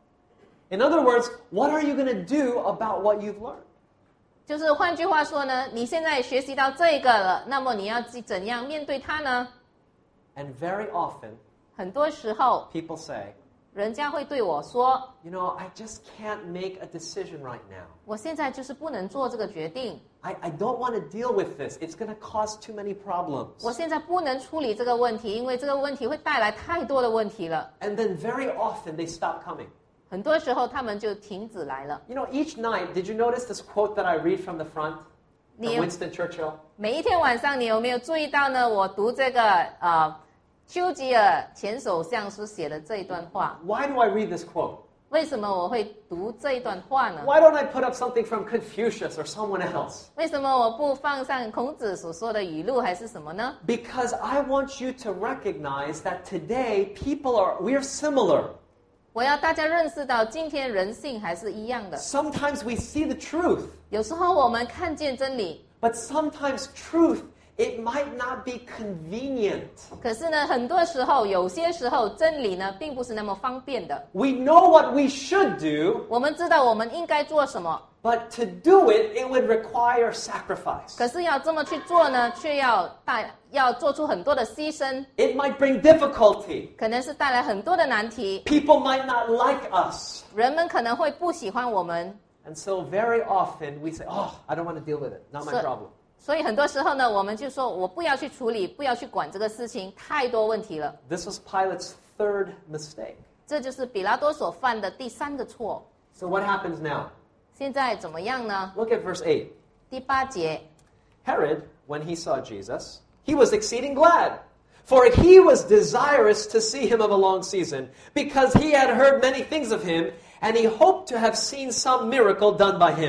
In other words, what are you going to do about what you've learned? 就是换句话说呢，你现在学习到这个了，那么你要怎样面对它呢？ And very often, 很多时候， people say, 人家会对我说 you know, I just can't make a decision right now.：“ 我现在就是不能做这个决定， I, I don't want to deal with this. It's going to cause too many problems. 我现在不能处理这个问题，因为这个问题会带来太多的问题了。” And then very often they stop coming. 很多时候他们就停止来了。 You know, each night, did you notice this quote that I read from the front? From Neil. Winston Churchill? 每一天晚上，你有没有注意到呢？我读这个呃，丘吉尔前首相所写的这一段话。 Why do I read this quote? 为什么我会读这一段话呢？ Why don't I put up something from Confucius or someone else? 为什么我不放上孔子所说的语录，还是什么呢？ Because I want you to recognize that today people are, we are similar. 我要大家认识到，今天人性还是一样的。 Sometimes we see the truth, 有时候我们看见真理， but sometimes truth, it might not be convenient. 可是呢，很多时候，有些时候真理呢，并不是那么方便的。 We know what we should do, 我们知道我们应该做什么， but to do it, it would require sacrifice. 可是要这么去做呢，却要带要做出很多的牺牲， It might bring difficulty. 可能是带来很多的难题。 People might not like us. 人们可能会不喜欢我们， And so very often we say, oh, I don't want to deal with it. Not my So- problem. 所以很多时候呢，我们就说我不要去处理，不要去管这个事情，太多问题了。 This was Pilate's third mistake. 这就是比拉多所犯的第三个错。 So what happens now? 现在怎么样呢？ Look at verse eight. 第八节， Herod, when he saw Jesus, he was exceeding glad, for he was desirous to see him of a long season, because he had heard many things of him, and he hoped to have seen some miracle done by him.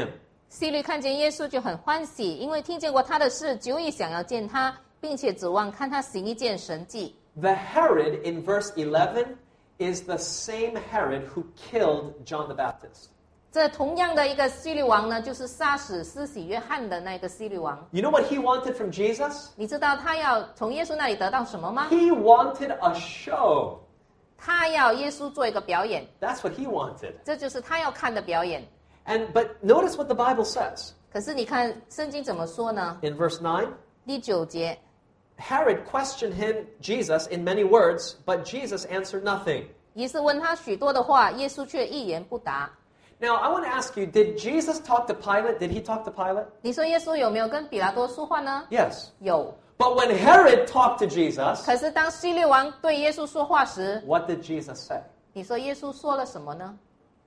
希律看见耶稣就很欢喜，因为听见过他的事，久已想要见他，并且指望看他行一件神迹。 The Herod in verse eleven is the same Herod who killed John the Baptist. 这同样的一个希律王呢，就是杀死施洗约翰的那个希律王。 You know what he wanted from Jesus? 你知道他要从耶稣那里得到什么吗？ He wanted a show. 他要耶稣做一个表演， That's what he wanted. 这就是他要看的表演。 And but notice what the Bible says 可是你看圣经怎么说呢？ in verse nine. 第九节， Herod questioned him, Jesus, in many words, but Jesus answered nothing. 于是问他许多的话，耶稣却一言不答。 Now, I want to ask you, did Jesus talk to Pilate? Did he talk to Pilate? 你说耶稣有没有跟比拉多说话呢？ Yes. 有。 But when Herod talked to Jesus, 可是当希律王对耶稣说话时， what did Jesus say? 你说耶稣说了什么呢？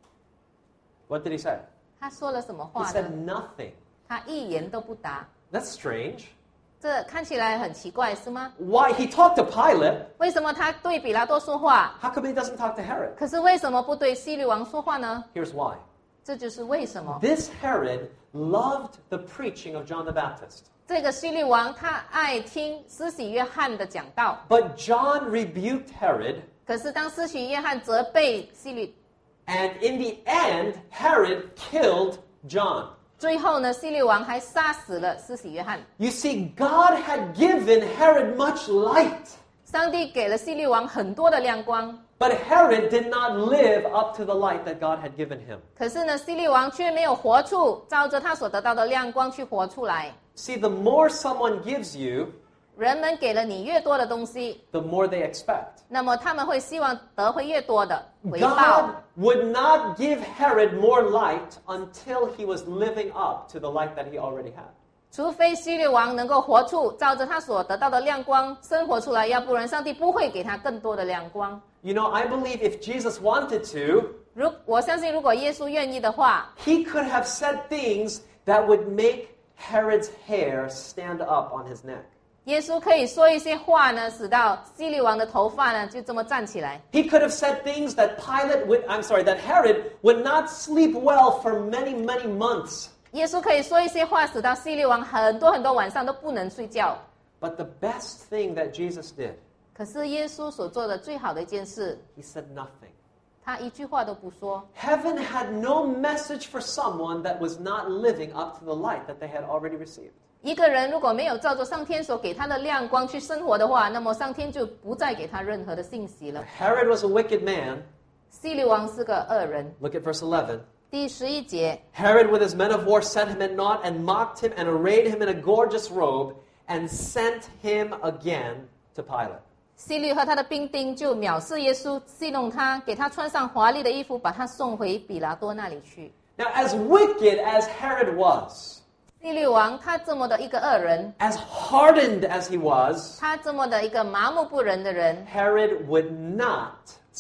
What did he say? 他说了什么 He 话 said 呢？ nothing. 他一言都不答。 That's strange. 这看起来很奇怪，是吗？ Why? He talked to Pilate. 为什么他对比拉多说话， How come he doesn't talk to Herod? 可是为什么不对希律王说话呢？ Here's why. 这就是为什么。 This Herod loved the preaching of John the Baptist. 这个希律王他爱听施洗约翰的讲道， But John rebuked Herod, 可是当施洗约翰责备希律， and in the end, Herod killed John. 最后呢，希律王还杀死了施洗约翰。 You see, God had given Herod much light, 上帝给了希律王很多的亮光， but Herod did not live up to the light that God had given him. 可是呢，希律王却没有活出照着他所得到的亮光去活出来。 See, the more someone gives you, 人们给了你越多的东西， the more they expect. 那么他们会希望得回越多的回报。 God would not give Herod more light until he was living up to the light that he already had. 除非希律王能够活出照着他所得到的亮光生活出来，要不然上帝不会给他更多的亮光。 You know, I believe if Jesus wanted to, 如我相信，如果耶稣愿意的话， he could have said things that would make Herod's hair stand up on his neck. 耶稣可以说一些话呢，使到希律王的头发呢就这么站起来。 He could have said things that Pilate would, I'm sorry, that Herod would not sleep well for many, many months. 耶稣可以说一些话，使到希律王很多很多晚上都不能睡觉。 But the best thing that Jesus did, 可是耶稣所做的最好的一件事， he said nothing. 他一句话都不说。 Heaven had no message for someone that was not living up to the light that they had already received. 一个人如果没有照着上天所给他的亮光去生活的话，那么上天就不再给他任何的信息了。 Herod was a wicked man. 希律王是个恶人。 Look at verse eleven. 第十一节， Herod with his men of war set him at naught and mocked him and arrayed him in a gorgeous robe and sent him again to Pilate. 希律和他的兵丁就藐视耶稣，戏弄他，给他穿上华丽的衣服，把他送回比拉多那里去。 Now, as wicked as Herod was, 希律王他这么的一个恶人， as hardened as he was, 他这么的一个麻木不仁的人， Herod would not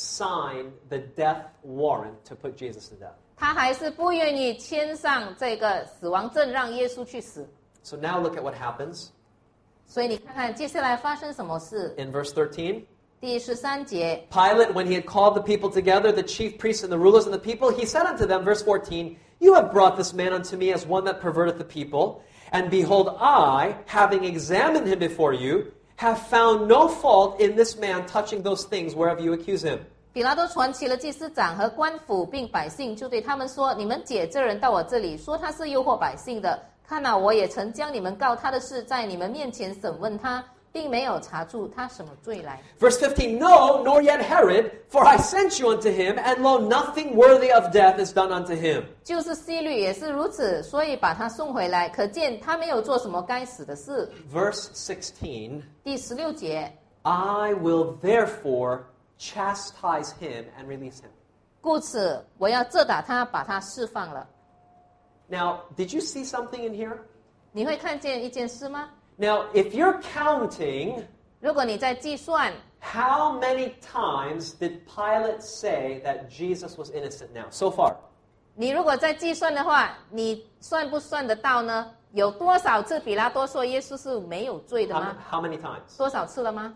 sign the death warrant to put Jesus to death. 他还是不愿意签上这个死亡证，让耶稣去死。 So now look at what happens 所以你看看接下来发生什么事。 in verse thirteen. 第十三节， Pilate, when he had called the people together, the chief priests and the rulers and the people, he said unto them, verse fourteen, You have brought this man unto me as one that perverteth the people. And behold, I, having examined him before you, have found no fault in this man touching those things whereof you accuse him. 比拉多传齐了祭司长和官府，并百姓，就对他们说：你们解这人到我这里，说他是诱惑百姓的。看哪，我也曾将你们告他的事在你们面前审问他，并没有查出他什么罪来。 Verse fifteen, No, nor yet Herod, for I sent you unto him, and lo, nothing worthy of death is done unto him. 就是希律也是如此，所以把他送回来，可见他没有做什么该死的事。 Verse sixteen, 第十六节， I will therefore chastise him and release him. 故此我要责打他，把他释放了。 Now, did you see something in here? 你会看见一件事吗？ Now, if you're counting, 如果你在计算， how many times did Pilate say that Jesus was innocent now, so far? 你如果在计算的话，你算不算得到呢？有多少次比拉多说耶稣是没有罪的 How, 吗？ how many times? 多少次了吗？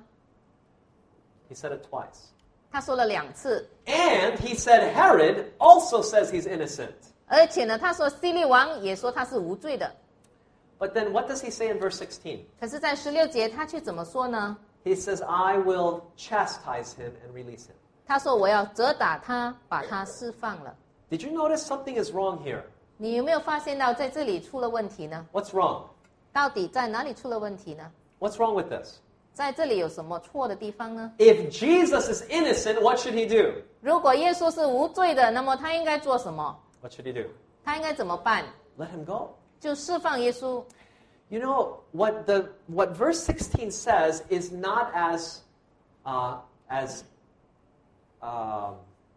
He said it twice. 他说了两次， And he said Herod also says he's innocent. 而且呢，他说希律王也说他是无罪的。 But then what does he say in verse sixteen? 可是，在十六节他却怎么说呢？ He says, I will chastise him and release him. 他说我要责打他，把他释放了。 Did you notice something is wrong here? 你有没有发现到在这里出了问题呢？ What's wrong? 到底在哪里出了问题呢？ What's wrong with this? 在这里有什么错的地方呢？ If Jesus is innocent, what should he do? 如果耶稣是无罪的，那么他应该做什么？ What should he do? 他应该怎么办？ Let him go. 就释放耶稣。 You know, what the what verse sixteen says is not as uh, as um,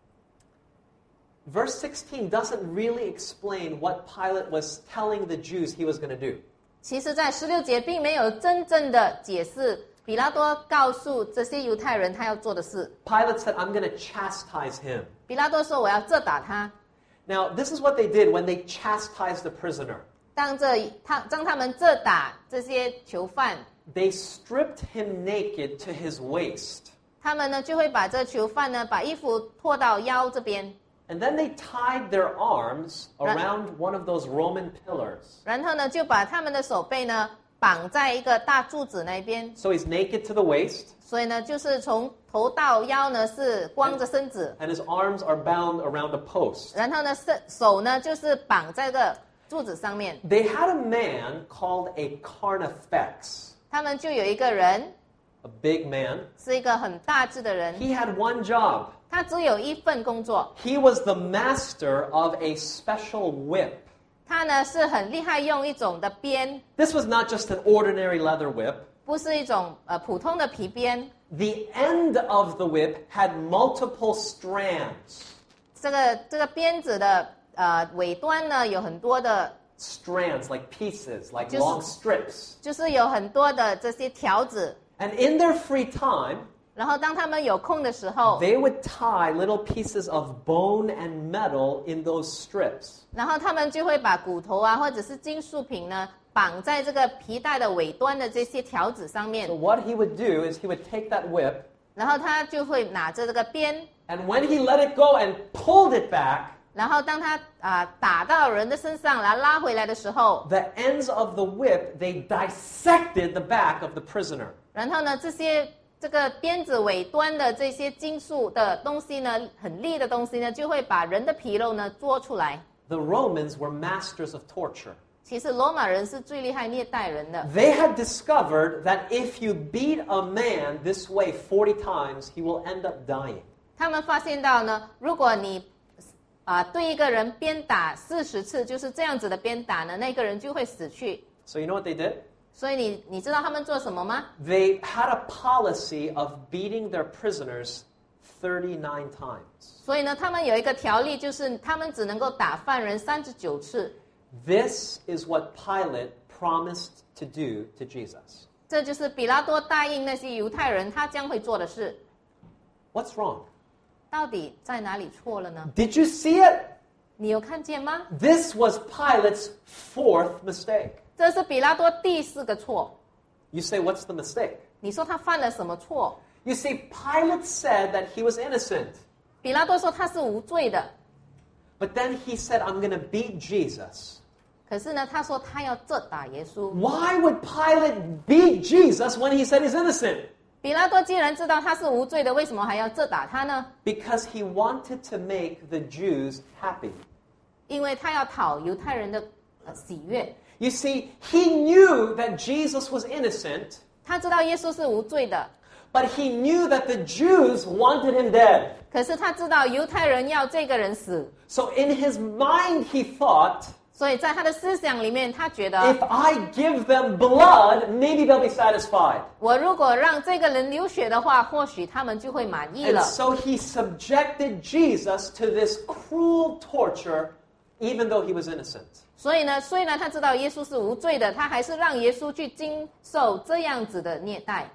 verse sixteen doesn't really explain what Pilate was telling the Jews he was going to do. 其实，在十六节并没有真正的解释比拉多告诉这些犹太人他要做的事。 Pilate said, I'm going to chastise him. 比拉多说：“我要责打他。” Now, this is what they did when they chastised the prisoner. 当这他当他们责打这些囚犯， They stripped him naked to his waist. 他们呢就会把这囚犯呢把衣服脱到腰这边， And then they tied their arms Right. around one of those Roman pillars. 然后呢就把他们的手背呢绑在一个大柱子那边， So he's naked to the waist, 所以呢就是从头到腰呢是光着身子， and his arms are bound around a post. 然后呢手手呢就是绑在这个柱子上面。 They had a man called a carnifex, 他们就有一个人 a big man. 是一个很大只的人， He had one job. 他只有一份工作， He was the master of a special whip. 他呢是很厉害，用一种的鞭， This was not just an ordinary leather whip. 不是一种呃普通的皮鞭。 The end of the whip had multiple strands. 这个这个鞭子的呃尾端呢有很多的， Strands, like pieces, like Just- long strips. 就是有很多的这些条子。 And in their free time, 然后当他们有空的时候， they would tie little pieces of bone and metal in those strips. 然后他们就会把骨头啊或者是金属品呢绑在这个皮带的尾端的这些条子上面 So，what he would do is he would take that whip, 然后他就会拿着这个鞭， and when he let it go and pulled it back, 然后当他啊、呃打到人的身上，然后拉回来的时候， the ends of the whip, they dissected the back of the prisoner. 然后呢这些这个鞭子尾端的这些金属的东西呢，很利的东西呢，就会把人的皮肉呢捉出来。 The Romans were masters of torture. 其实罗马人是最厉害虐待人的。 They had discovered that if you beat a man this way forty times, he will end up dying. 他们发现到呢，如果你啊、对一个人鞭打四十次，就是这样子的鞭打呢，那个人就会死去。 So you know what they did? 所以你你知道他们做什么吗？ They had a policy of beating their prisoners thirty-nine times. 所以呢，他们有一个条例，就是他们只能够打犯人三十九次。 This is what Pilate promised to do to Jesus. 这就是比拉多答应那些犹太人他将会做的事。 What's wrong? 到底在哪里错了呢？ Did you see it? 你有看见吗？ This was Pilate's fourth mistake. 这是比拉多第四个错。 You say, what's the mistake? 你说他犯了什么错？ You see, Pilate said that he was innocent. 比拉多说他是无罪的， But then he said, I'm going to beat Jesus. 可是呢，他说他要责打耶稣。 Why would Pilate beat Jesus when he said he's innocent? 比拉多既然知道他是无罪的，为什么还要责打他呢？ Because he wanted to make the Jews happy. 因为他要讨犹太人的呃喜悦。 You see, he knew that Jesus was innocent, 他知道耶稣是无罪的， but he knew that the Jews wanted him dead. 可是他知道犹太人要这个人死， So in his mind, he thought, 所以在他的思想里面，他觉得 if I give them blood, maybe they'll be satisfied. 我如果让这个人流血的话，或许他们就会满意 And 了。 so he subjected Jesus to this cruel torture, even though he was innocent. 所以呢，虽然他知道耶稣是无罪的，他还是让耶稣去经受这样子的虐待。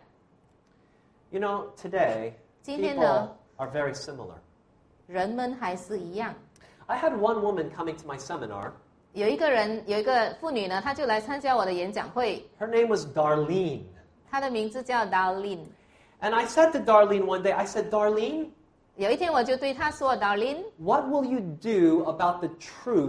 You know, today, 今天呢， people are very similar. 人们还是一样。 I had one woman coming to my seminar. 有一个人，有一个妇女呢，她就来参加我的演讲会， Her name was Darlene. 她的名字叫 Darlene。 And I said to Darlene one day, I said, Darlene, 有一天我就对她说 ，Darlene， what will you do about the truth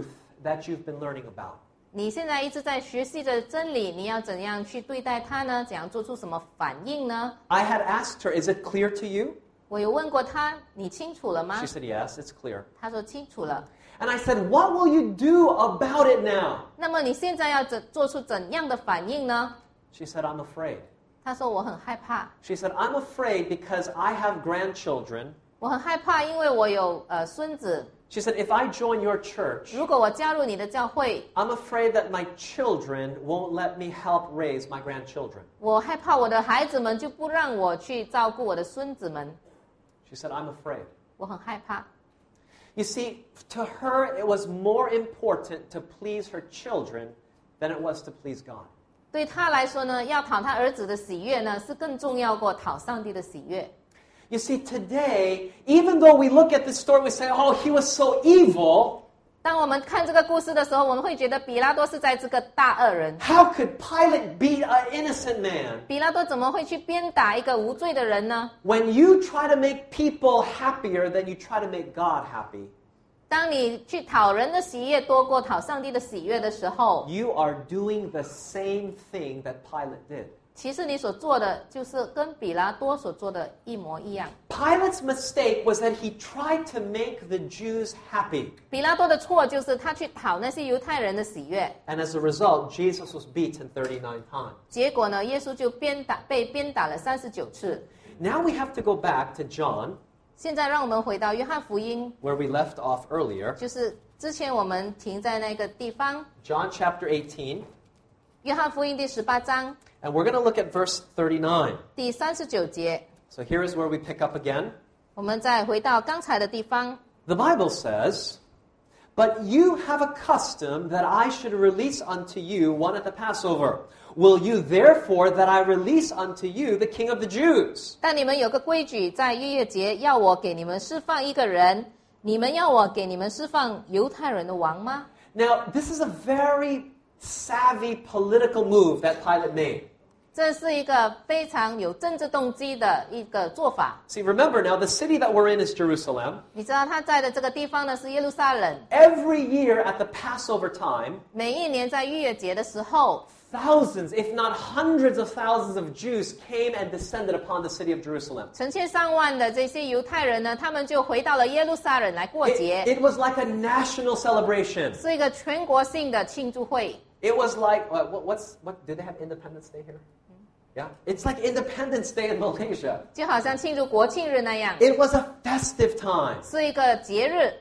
that you've been learning about? 你现在一直在学习着真理，你要怎样去对待它呢？怎样做出什么反应呢？ I had asked her, is it clear to you? 我有问过他，你清楚了吗 She？said, yes, it's clear. 他说清楚了。 And I said, what will you do about it now? 那么你现在要怎做出怎样的反应呢？ She said, I'm afraid. 他说我很害怕， She said, I'm afraid because I have grandchildren. 我很害怕，因为我有呃孙子。 She said, if I join your church, 如果我加入你的教会， I'm afraid that my children won't let me help raise my grandchildren. 我害怕我的孩子们就不让我去照顾我的孙子们。 She said, I'm afraid. 我很害怕。 You see, to her, it was more important to please her children than it was to please God. 对他来说呢，要讨他儿子的喜悦呢，是更重要过讨上帝的喜悦。 You see, today, even though we look at this story, we say, oh, he was so evil. 当我们看这个故事的时候，我们会觉得比拉多是在这个大恶人。 How could Pilate beat an innocent man? 比拉多怎么会去鞭打一个无罪的人呢？ When you try to make people happier than you try to make God happy, 当你去讨人的喜悦多过讨上帝的喜悦的时候， you are doing the same thing that Pilate did. 其实你所做的就是跟比拉多所做的一模一样。 Pilate's mistake was that he tried to make the Jews happy. 比拉多的错就是他去讨那些犹太人的喜悦， And as a result, Jesus was beaten thirty-nine times. 结果呢，耶稣就鞭打被鞭打了三十九次。 Now we have to go back to John, 现在让我们回到约翰福音， where we left off earlier. 就是之前我们停在那个地方， John chapter eighteen. 约翰福音第十八章 And we're going to look at verse thirty-nine. 第三十九节。 So here is where we pick up again. 我们再回到刚才的地方， The Bible says, But you have a custom that I should release unto you one at the Passover. Will you therefore that I release unto you the King of the Jews? 但你们有个规矩，在逾越节要我给你们释放一个人，你们要我给你们释放犹太人的王吗？ Now, this is a very savvy political move that Pilate made. 这是一个非常有政治动机的一个做法。 See, remember now, the city that we're in is Jerusalem. 你知道他在的这个地方呢是耶路撒冷， Every year at the Passover time, 每一年在逾越节的时候， thousands, if not hundreds of thousands of Jews came and descended upon the city of Jerusalem. 成千上万的这些犹太人呢，他们就回到了耶路撒冷来过 It, 节， it was like a national celebration. 是一个全国性的庆祝会。 It was like, what, what, what's, what, do they have Independence Day here? Yeah? It's like Independence Day in Malaysia. 就好像庆祝国庆日那样， It was a festive time. 是一个节日。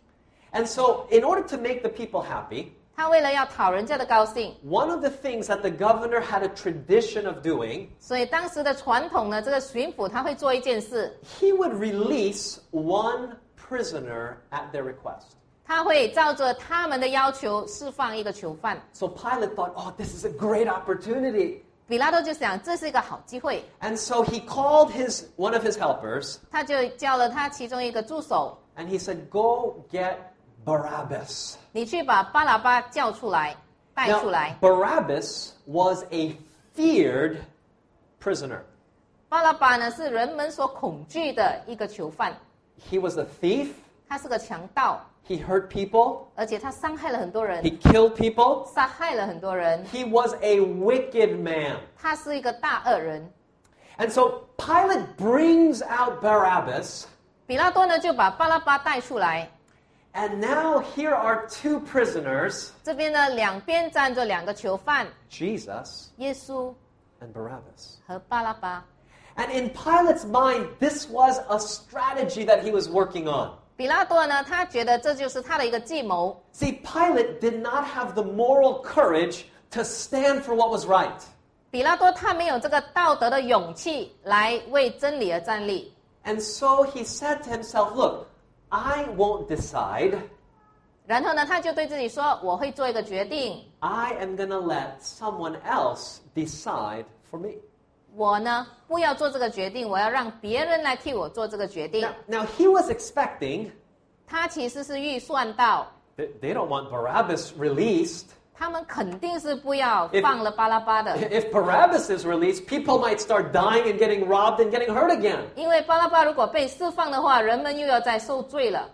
And so, in order to make the people happy, 他为了要讨人家的高兴， one of the things that the governor had a tradition of doing, 所以当时的传统呢，这个巡抚他会做一件事， he would release one prisoner at their request. 他会照着他们的要求释放一个囚犯。 So Pilate thought, oh, this is a great opportunity. 比拉多就想这是一个好机会， And so he called his one of his helpers, 他就叫了他其中一个助手， and he said, go get Barabbas. 你去把巴拉巴叫出来，带 Now, 出来。 Barabbas was a feared prisoner. 巴拉巴呢是人们所恐惧的一个囚犯， He was a thief. 他是个强盗， He hurt people. 而且他伤害了很多人， He killed people. 杀害了很多人， He was a wicked man. 他是一个大恶人。 And so Pilate brings out Barabbas, 比拉多呢就把巴拉巴带出来， and now here are two prisoners, 这边呢两边站着两个囚犯， Jesus 耶稣 and Barabbas. 和巴拉巴。 And in Pilate's mind, this was a strategy that he was working on. 比拉多呢，他觉得这就是他的一个计谋。 See, Pilate did not have the moral courage to stand for what was right. 比拉多他没有这个道德的勇气来为真理而站立， And so he said to himself, look, I won't decide. 然后呢，他就对自己说：“我会做一个决定， I am going to let someone else decide for me. 我呢不要做这个决定，我要让别人来替我做这个决定。 Now, now he was expecting, ” 他其实是预算到， they, they don't want Barabbas released. 他们肯定是不要 If- 放了巴拉巴的， If Barabbas is released, people might start dying and getting robbed and getting hurt again. 因为巴拉巴如果被释放的话，人们又要再受罪了。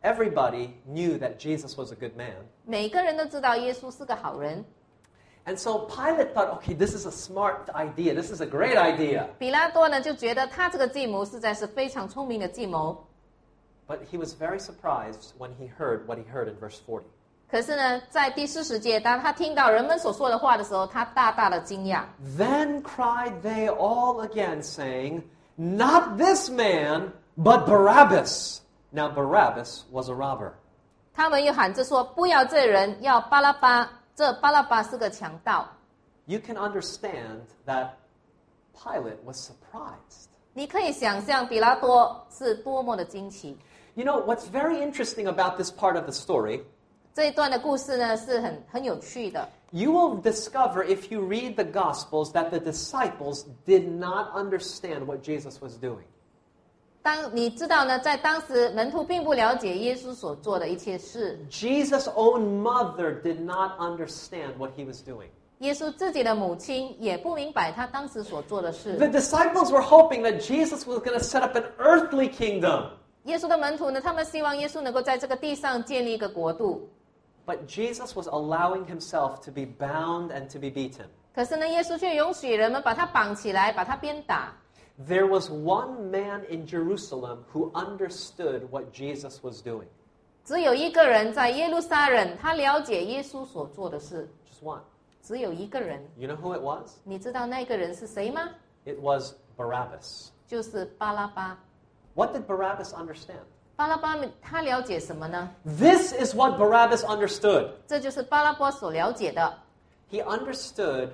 everybody knew that Jesus was a good man. 每个人都知道耶稣是个好人。 And so Pilate thought, okay, this is a smart idea. This is a great idea. 比拉多呢就觉得他这个计谋实在是非常聪明的计谋。 But he was very surprised when he heard what he heard in verse forty. 可是呢，在第四十节，当他听到人们所说的话的时候，他大大的惊讶。 Then cried they all again, saying, Not this man, but Barabbas. Now Barabbas was a robber. 他们又喊着说：“不要这人，要巴拉巴。这巴拉巴是个强盗。” You can understand that Pilate was surprised. 你可以想象比拉多是多么的惊奇。 You know, what's very interesting about this part of the story, 这一段的故事呢是很很有趣的。 you will discover if you read the Gospels that the disciples did not understand what Jesus was doing. 当你知道呢，在当时门徒并不了解耶稣所做的一切事， Jesus' own mother did not understand what he was doing. 耶稣自己的母亲也不明白他当时所做的事。 The disciples were hoping that Jesus was going to set up an earthly kingdom. 耶稣的门徒呢，他们希望耶稣能够在这个地上建立一个国度。 But Jesus was allowing himself to be bound and to be beaten. 可是呢，耶稣却允许人们把他绑起来，把他鞭打。 There was one man in Jerusalem who understood what Jesus was doing. 只有一个人在耶路撒冷，他了解耶稣所做的事。 Just one. 只有一个人， You know who it was? 你知道那个人是谁吗？ It was Barabbas. 就是巴拉巴。 What did Barabbas understand? 巴拉巴他了解什么呢？ This is what Barabbas understood. 这就是巴拉巴所了解的。 He understood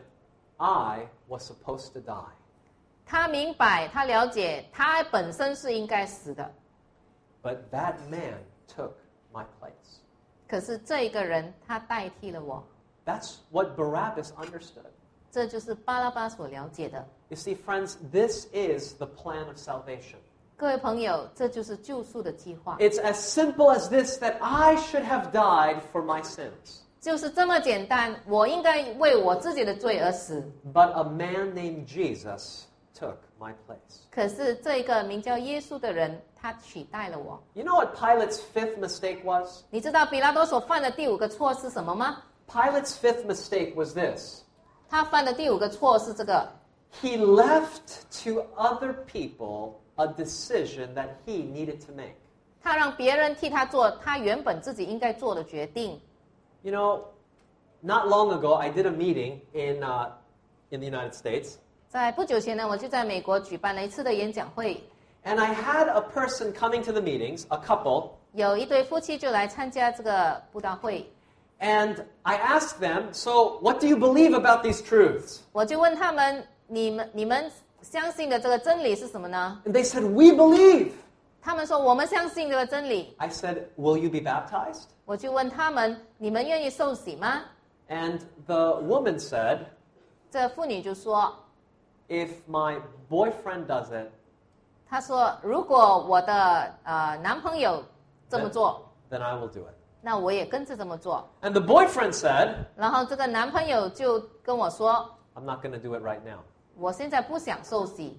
I was supposed to die. 他明白，他了解，他本身是应该死的。 But that man took my place. 可是这一个人，他代替了我。 That's what Barabbas understood. 这就是巴拉巴所了解的。 You see, friends, this is the plan of salvation. 各位朋友，这就是救赎的计划。 It's as simple as this, that I should have died for my sins. 就是这么简单，我应该为我自己的罪而死。 But a man named Jesus took my place. 可是这个名叫耶稣的人，他取代了我。 You know what Pilate's fifth mistake was? 你知道比拉多所犯的第五个错是什么吗？ Pilate's fifth mistake was this. 他犯的第五个错是这个， He left to other people a decision that he needed to make. 他让别人替他做他原本自己应该做的决定。 You know, not long ago, I did a meeting in, uh, in the United States. 在不久前呢，我就在美国举办了一次的演讲会， And I had a person coming to the meetings, a couple, 有一对夫妻就来参加这个布道会。 and I asked them, so what do you believe about these truths? 我就问他们，你们你们相信的这个真理是什么呢？ And they said, we believe. 他们说我们相信这个真理。 I said, will you be baptized? 我就问他们，你们愿意受洗吗？ And the woman said, 这妇女就说， if my boyfriend does it, 她说如果我的呃男朋友这么 then, 做， then I will do it. 那我也跟着这么做。 And the boyfriend said, 然后这个男朋友就跟我说， I'm not going to do it right now. 我现在不想受洗。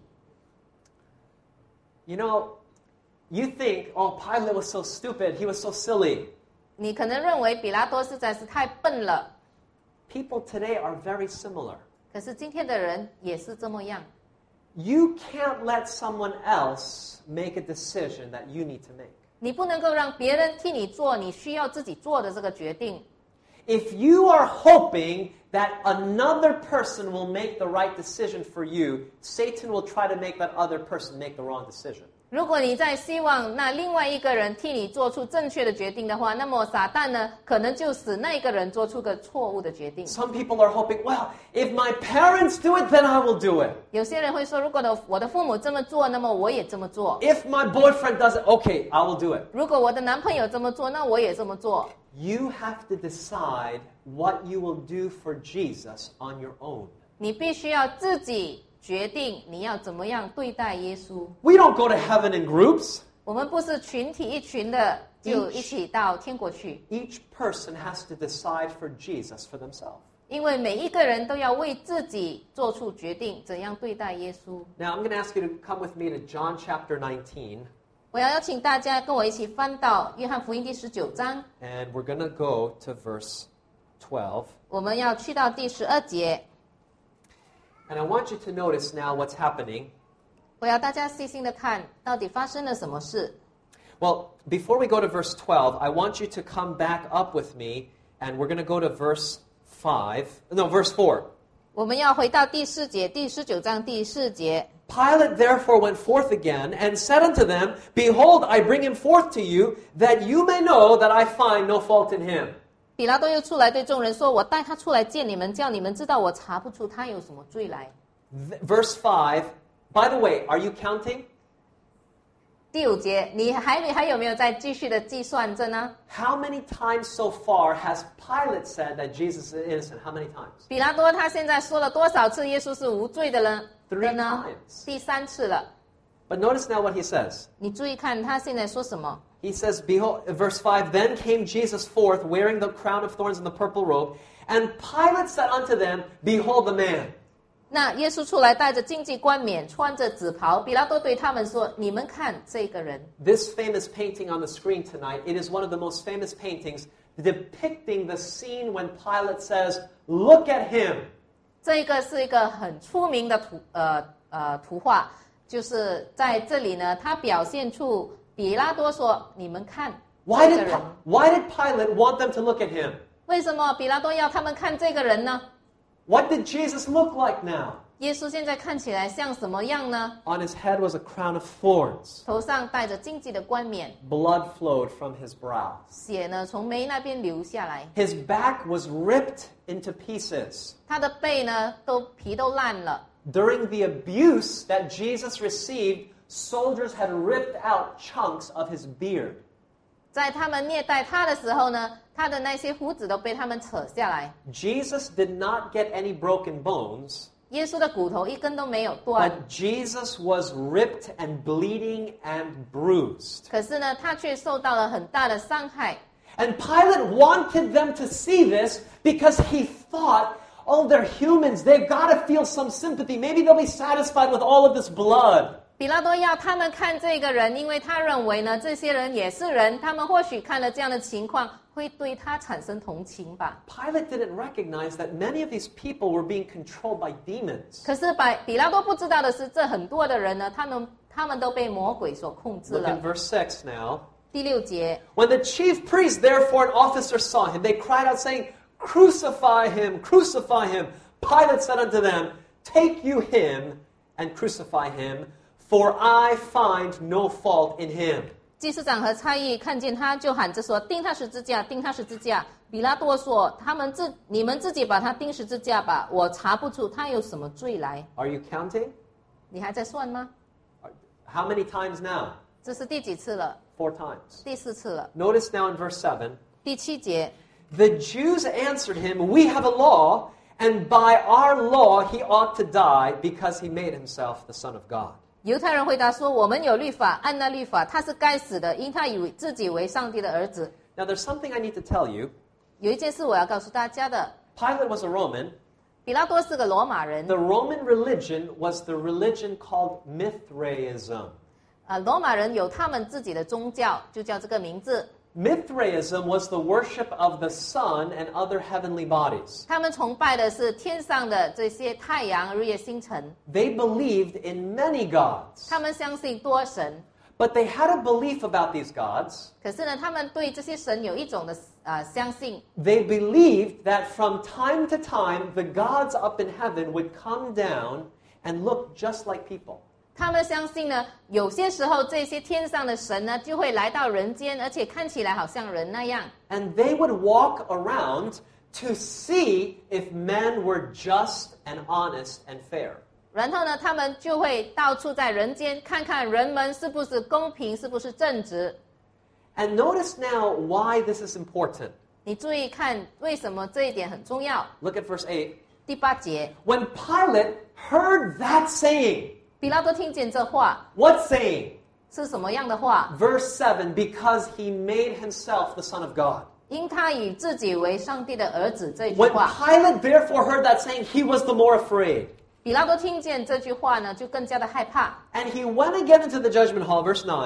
You know, you think, oh, Pilate was so stupid. He was so silly. 你可能认为比拉多实在是太笨了， People today are very similar. 可是今天的人也是这么样。 You can't let someone else make a decision that you need to make. 你不能够让别人替你做你需要自己做的这个决定。 If you are hoping that another person will make the right decision for you, Satan will try to make that other person make the wrong decision. 如果你在希望那另外一个人替你做出正确的决定的话，那么撒旦呢，可能就使那个人做出个错误的决定。 Some people are hoping, well, if my parents do it, then I will do it. 有些人会说，如果的我的父母这么做，那么我也这么做。 If my boyfriend does it, okay, I will do it. 如果我的男朋友这么做，那我也这么做。 You have to decide what you will do for Jesus on your own. 你必须要自己决定你要怎么样对待耶稣。 We don't go to heaven in groups. 我们不是群体一群的就一起到天国去， Each person has to decide for Jesus for themselves. 因为每一个人都要为自己做出决定，怎样对待耶稣。 Now, I'm going to ask you to come with me to John chapter nineteen. 我要邀请大家跟我一起翻到约翰福音第十九章， and we're going to go to verse twelve. 我们要去到第十二节。 And I want you to notice now what's happening. 我要大家细心的看，到底发生了什么事。 Well, before we go to verse twelve, I want you to come back up with me, and we're going to go to verse five. No, verse four. 我们要回到第四节，第十九章第四节。 Pilate therefore went forth again and said unto them, Behold, I bring him forth to you, that you may know that I find no fault in him. 比拉多又出来对众人说：“我带他出来见你们，叫你们知道我查不出他有什么罪来。” Th- Verse five. By the way, are you counting? 第五节，你还没还有没有在继续的计算着呢？ How many times so far has Pilate said that Jesus is innocent? How many times? 比拉多他现在说了多少次耶稣是无罪的呢？ Three 的呢 times. 第三次了。 But notice now what he says. 你注意看他现在说什么？ He says, Behold, verse five, Then came Jesus forth, wearing the crown of thorns and the purple robe, and Pilate said unto them, Behold the man. 那耶稣出来带着荆棘冠冕，穿着紫袍。比拉多对他们说：“你们看这个人。” This famous painting on the screen tonight, it is one of the most famous paintings depicting the scene when Pilate says, Look at him. 这个是一个很出名的图呃呃图画，就是在这里呢，他表现出比拉多说：“你们看 Why 这个 did, 人。 why did Pilate want them to look at him? ” 为什么比拉多要他们看这个人呢？ What did Jesus look like now? 耶稣现在看起来像什么样呢？ On his head was a crown of thorns. 头上戴着荆棘的冠冕， Blood flowed from his brow. 血呢从眉那边流下来， His back was ripped into pieces. 他的背呢都皮都烂了。 During the abuse that Jesus received, soldiers had ripped out chunks of his beard. 在他们虐待他的时候呢，他的那些胡子都被他们扯下来。 Jesus did not get any broken bones, 耶稣的骨头一根都没有断， but Jesus was ripped and bleeding and bruised. 可是呢，他却受到了很大的伤害。 And Pilate wanted them to see this because he thought, oh, they're humans. They've got to feel some sympathy. Maybe they'll be satisfied with all of this blood. 比拉多要他们看这个人，因为他认为呢，这些人也是人，他们或许看了这样的情况，会对他产生同情吧。 Pilate didn't recognize that many of these people were being controlled by demons. 可是比比拉多不知道的是，这很多的人呢，他们他们都被魔鬼所控制 Look 了 in。verse six now. 第六节， When the chief priests, therefore, and officers saw him, they cried out, saying, Crucify him, crucify him. Pilate said unto them, Take you him and crucify him, for I find no fault in him. 祭司长和差役看见他，就喊着说：“钉他十字架，钉他十字架。”比拉多说：“他们自你们自己把他钉十字架吧，我查不出他有什么罪来。 Are you counting? ” 你还在算吗？ How many times now? 这是第几次了？ Four times. 第四次了。 Notice now in verse seven. 第七节， The Jews answered him, We have a law, and by our law he ought to die, because he made himself the Son of God. 犹太人回答说：“我们有律法，按那律法，他是该死的，因他以为自己为上帝的儿子。” Now there's something I need to tell you. 有一件事我要告诉大家的， Pilate was a Roman. 比拉多是个罗马人。 The Roman religion was the religion called Mithraism. 啊，罗马人有他们自己的宗教，就叫这个名字。 Mithraism was the worship of the sun and other heavenly bodies. 他们崇拜的是天上的这些太阳、日月星辰。 They believed in many gods. 他们相信多神， But they had a belief about these gods. 可是呢，他们对这些神有一种的啊、呃、相信。 They believed that from time to time, the gods up in heaven would come down and look just like people. 他们相信呢，有些时候这些天上的神呢，就会来到人间，而且看起来好像人那样。 And they would walk around to see if men were just and honest and fair. 然后呢，他们就会到处在人间看看人们是不是公平，是不是正直。 And notice now why this is important. 你注意看，为什么这一点很重要？ Look at verse eight. 第八节， When Pilate heard that saying, 比拉多听见这话 what saying? 是什么样的话？ Verse seven, because he made himself the Son of God. 因他以自己为上帝的儿子这句 When 话。 Pilate therefore heard that saying, he was the more afraid. 比拉多听见这句话呢，就更加的害怕。 And he went again into the judgment hall, verse nine,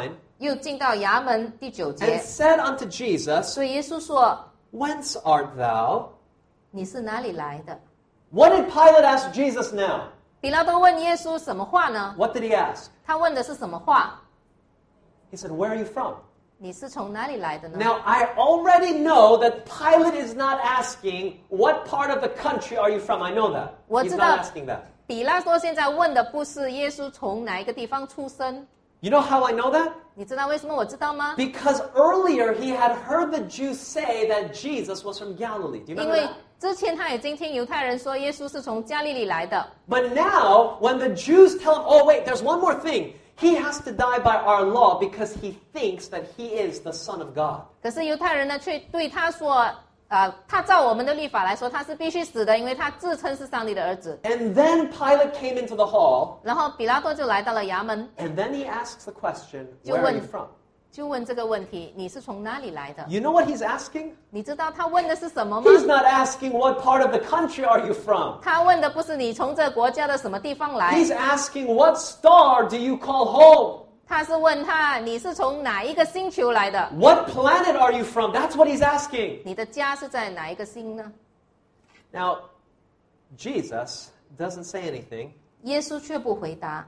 又进到衙门第九 and 节， said unto Jesus, 所以耶稣说 Whence art thou? 你是哪里来的？ What did Pilate ask Jesus now? 比拉多问耶稣什么话呢？ What did he ask? 他问的是什么话？ He said, Where are you from? 你是从哪里来的呢？ Now, I already know that Pilate is not asking, What part of the country are you from? I know that. 我 He's 知 not 道 asking that. 比拉多现在问的不是耶稣从哪一个地方出生， You know how I know that? 你知道为什么我知道吗？ Because earlier he had heard the Jews say that Jesus was from Galilee. Do you 因 remember 为 that? 之前他已经听犹太人说耶稣是从加利利来的， But now, when the Jews tell him, oh, wait, there's one more thing. He has to die by our law because he thinks that he is the Son of God. 可是犹太人呢却对他说，呃，他照我们的律法来说，他是必须死的，因为他自称是上帝的儿子。 And then Pilate came into the hall, 然后比拉多就来到了衙门， and then he asks the question, You where are win. you from? 就问这个问题：你是从哪里来的？ You know what he's asking? 你知道他问的是什么吗？ He's not asking what part of the country are you from. 他问的不是你从这个国家的什么地方来， He's asking what star do you call home? 他是问他你是从哪一个星球来的？ What planet are you from? That's what he's asking. 你的家是在哪一个星呢？ Now, Jesus doesn't say anything, 耶稣却不回答。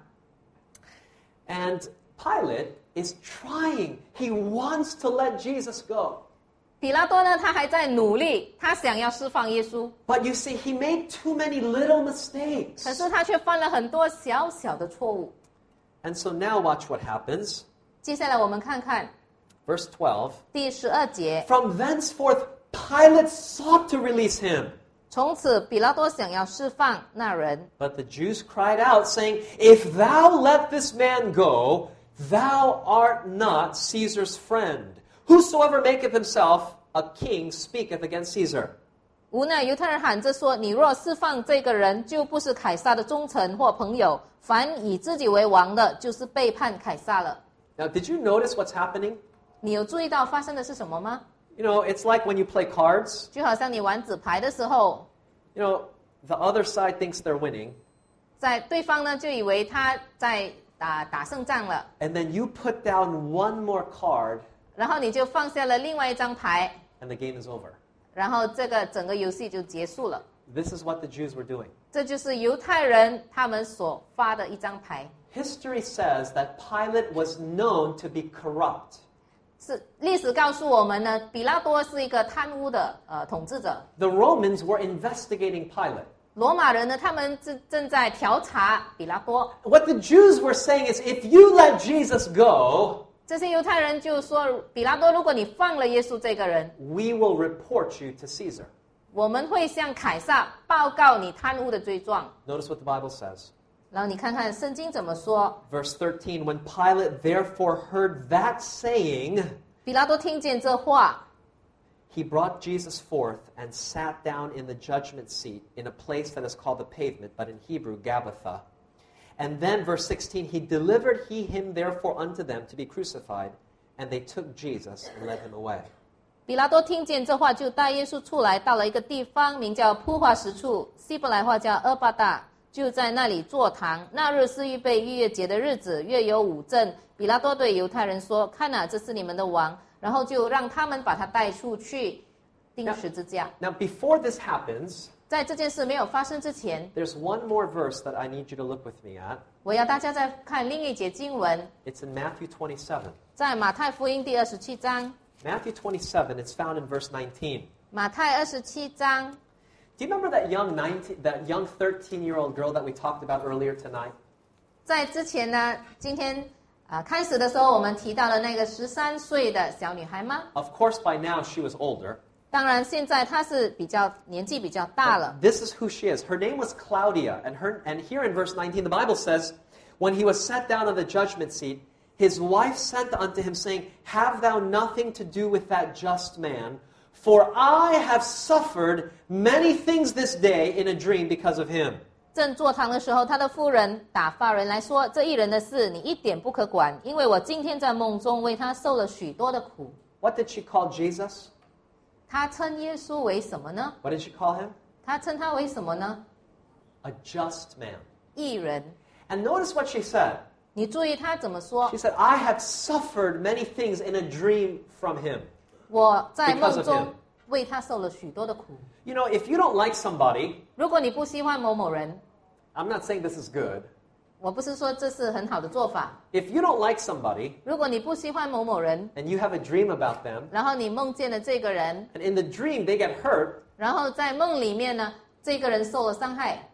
and Pilate is trying. He wants to let Jesus go. 比拉多呢，他还在努力，他想要释放耶稣， But you see, he made too many little mistakes. 可是他却犯了很多小小的错误。 And so now watch what happens. 接下来我们看看 Verse twelve. 第十二节， From thenceforth, Pilate sought to release him. 从此比拉多想要释放那人， But the Jews cried out, saying, If thou let this man go, thou art not Caesar's friend. Whosoever maketh himself a king speaketh against Caesar. 无奈犹太人喊着说：“你若释放这个人，就不是凯撒的忠臣或朋友。凡以自己为王的，就是背叛凯撒了。” Now, did you notice what's happening? 你有注意到发生的是什么吗？ You know, it's like when you play cards. 就好像你玩纸牌的时候， You know, the other side thinks they're winning, 在对方呢就以为他在打打胜仗了， and then you put down one more card, 然后你就放下了另外一张牌， and the game is over. 然后这个整个游戏就结束了。 This is what the Jews were doing. 这就是犹太人他们所发的一张牌。 History says that Pilate was known to be corrupt. 是历史告诉我们呢，比拉多是一个贪污的呃统治者。 The Romans were investigating Pilate. 罗马人呢，他们正正在调查比拉多。 What the Jews were saying is, if you let Jesus go, 这些犹太人就说，比拉多，如果你放了耶稣这个人， we will report you to Caesar. 我们会向凯撒报告你贪污的罪状。 Notice what the Bible says. 然后你看看圣经怎么说。 Verse thirteen, when Pilate therefore heard that saying, 比拉多听见这话， he brought Jesus forth and sat down in the judgment seat in a place that is called the pavement, but in Hebrew, Gabbatha. And then, verse sixteen, he delivered he him therefore unto them to be crucified, and they took Jesus and led him away. 比拉多听见这话，就带耶稣出来，到了一个地方，名叫铺化石处，希伯来话叫阿巴大，就在那里坐堂。那日是预备逾越节的日子，月有五正。比拉多对犹太人说：“看哪，这是你们的王。”然后就让他们把他带出去，钉十字架。 Now, before this happens, 在这件事没有发生之前， there's one more verse that I need you to look with me at. 我要大家再看另一节经文， It's in Matthew twenty-seven. 在马太福音第二十七章。 Matthew twenty-seven, it's found in verse nineteen. 马太二十七章， Do you remember that young nineteen, that young thirteen-year-old girl that we talked about earlier tonight? 在之前呢，今天啊、呃、开始的时候，我们提到了那个十三岁的小女孩吗？ Of course, by now she was older. 当然，现在她是比较年纪比较大了。 This is who she is. Her name was Claudia, and her and here in verse nineteen, the Bible says, when he was set down on the judgment seat, his wife sent unto him, saying, Have thou nothing to do with that just man, for I have suffered many things this day in a dream because of him. 正坐堂的时候，他的夫人打发人来说：“这一人的事，你一点不可管，因为我今天在梦中为他受了许多的苦。” What did she call Jesus? 他称耶稣为什么呢？ What did she call him? 他称他为什么呢？ A just man. 义人。 And notice what she said. 你注意他怎么说 She said, I have suffered many things in a dream from him. 我在 Because 梦 of 中 him. 为他受了许多的苦。 You know, if you don't like somebody, 如果你不喜欢某某人， I'm not saying this is good. 我不是说这是很好的做法。 If you don't like somebody 如果你不喜欢某某人， and you have a dream about them, 然后你梦见了这个人， and in the dream they get hurt, 然后在梦里面呢，这个人受了伤害，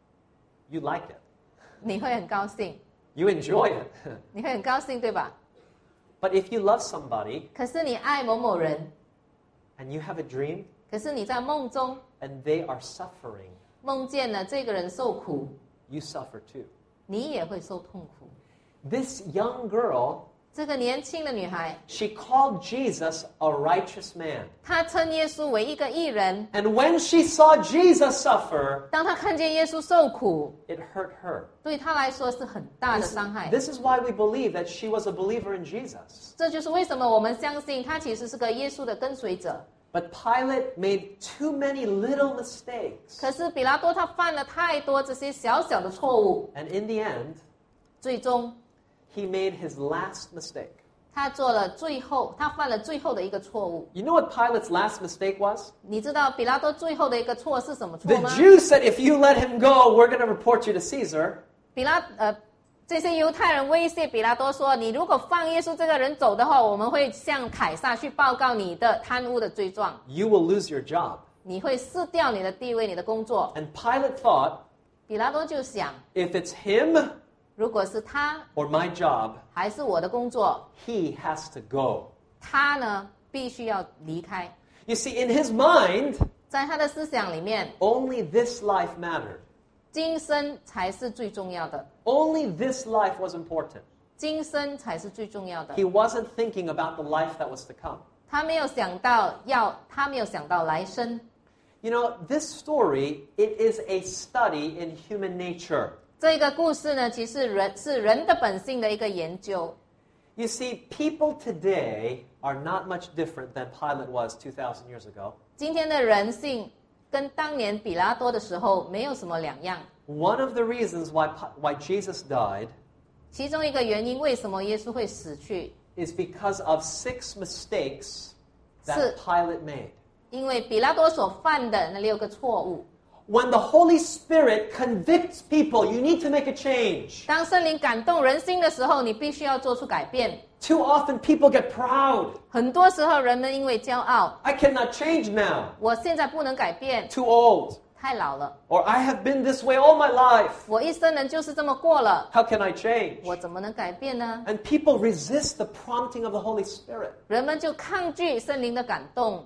you like it. 你会很高兴， You enjoy it. 你会很高兴，对吧？ But if you love somebody 可是你爱某某人， and you have a dream 可是你在梦中 and they are suffering, 梦见了这个人受苦， you suffer too. 你也会受痛苦。 This young girl, 这个年轻的女孩， she called Jesus a righteous man. 她称耶稣为一个义人。 And when she saw Jesus suffer, 当她看见耶稣受苦， it hurt her. 对她来说是很大的伤害。 This is why we believe that she was a believer in Jesus. 这就是为什么我们相信她其实是个耶稣的跟随者。 But Pilate made too many little mistakes. 可是比拉多他犯了太多这些小小的错误， And in the end, 最终 he made his last mistake. 他做了最后，他犯了最后的一个错误。 You know what Pilate's last mistake was? 你知道比拉多最后的一个错是什么错 The 吗？ Jews said, if you let him go, we're going to report you to Caesar. 比拉呃，这些犹太人威胁比拉多说，你如果放耶稣这个人走的话，我们会向凯撒去报告你的贪污的罪状， You will lose your job. 你会失掉你的地位、你的工作。 And Pilate thought, 比拉多就想， if it's him 如果是他 or my job, 还是我的工作， he has to go. 他呢必须要离开。 You see, in his mind, 在他的思想里面， only this life mattered. 今生才是最重要的， Only this life was important. 今生才是最重要的。 He wasn't thinking about the life that was to come. 他没有想到要，他没有想到来生。 You know, this story, it is a study in human nature. 这个故事呢，其实人是人的本性的一个研究。 You see, people today are not much different than Pilate was two thousand years ago. 今天的人性跟当年比拉多的时候没有什么两样。 One of the reasons why, why Jesus died 其中一个原因，为什么耶稣会死去， is because of six mistakes that 是 Pilate made. 因为比拉多所犯的那六个错误。 When the Holy Spirit convicts people, you need to make a change. 当圣灵感动人心的时候，你必须要做出改变。 Too often people get proud. 很多时候，人们因为骄傲， I cannot change now. 我现在不能改变， Too old. 太老了， Or I have been this way all my life. 我一生人就是这么过了， How can I change? 我怎么能改变呢？ And people resist the prompting of the Holy Spirit. 人们就抗拒圣灵的感动。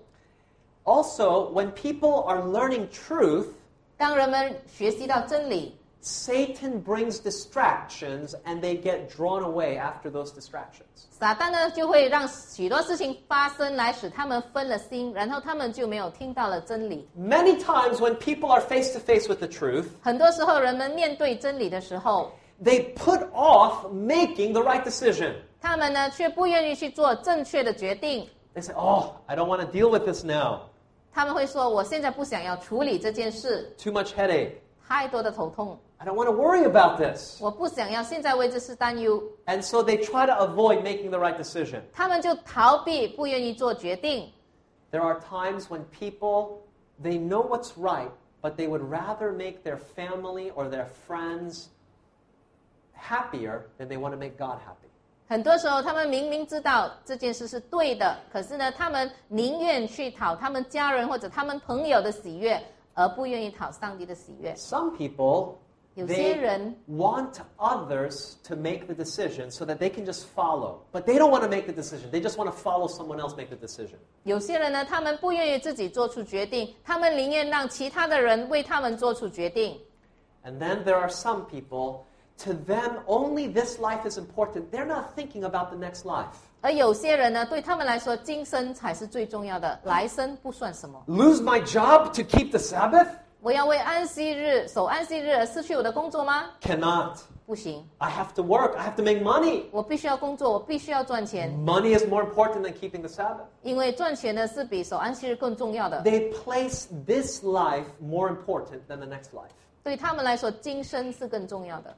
Also, when people are learning truth, 当人们学习到真理， Satan brings distractions and they get drawn away after those distractions. 撒旦呢就会让许多事情发生，来使他们分了心，然后他们就没有听到了真理。 Many times when people are face to face with the truth, 很多时候，人们面对真理的时候， they put off making the right decision. 他们呢却不愿意去做正确的决定。 They say, oh, I don't want to deal with this now. 他们会说：“我现在不想要处理这件事， Too much headache. 太多的头痛， I don't want to worry about this. 我不想要现在为这事担忧。” And so they try to avoid making the right decision. 他们就逃避，不愿意做决定。 There are times when people, they know what's right, but they would rather make their family or their friends happier than they want to make God happy. 很多时候，他们明明知道这件事是对的，可是呢，他们宁愿去讨他们家人或者他们朋友的喜悦，而不愿意讨上帝的喜悦。 Some people, 有些 they 人 want others to make the decision so that they can just follow. But they don't want to make the decision. They just want to follow someone else make the decision. 有些人呢，他们不愿意自己做出决定，他们宁愿让其他的人为他们做出决定。 And then there are some people, to them, only this life is important. They're not thinking about the next life. 而有些人呢，对他们来说，今生才是最重要的，来生不算什么。 Lose my job to keep the Sabbath? 我要为安息日守安息日而失去我的工作吗？ Cannot. 不行， I have to work. I have to make money. 我必须要工作，我必须要赚钱， Money is more important than keeping the Sabbath. 因为赚钱呢是比守安息日更重要的。 They place this life more important than the next life. 对他们来说，今生是更重要的。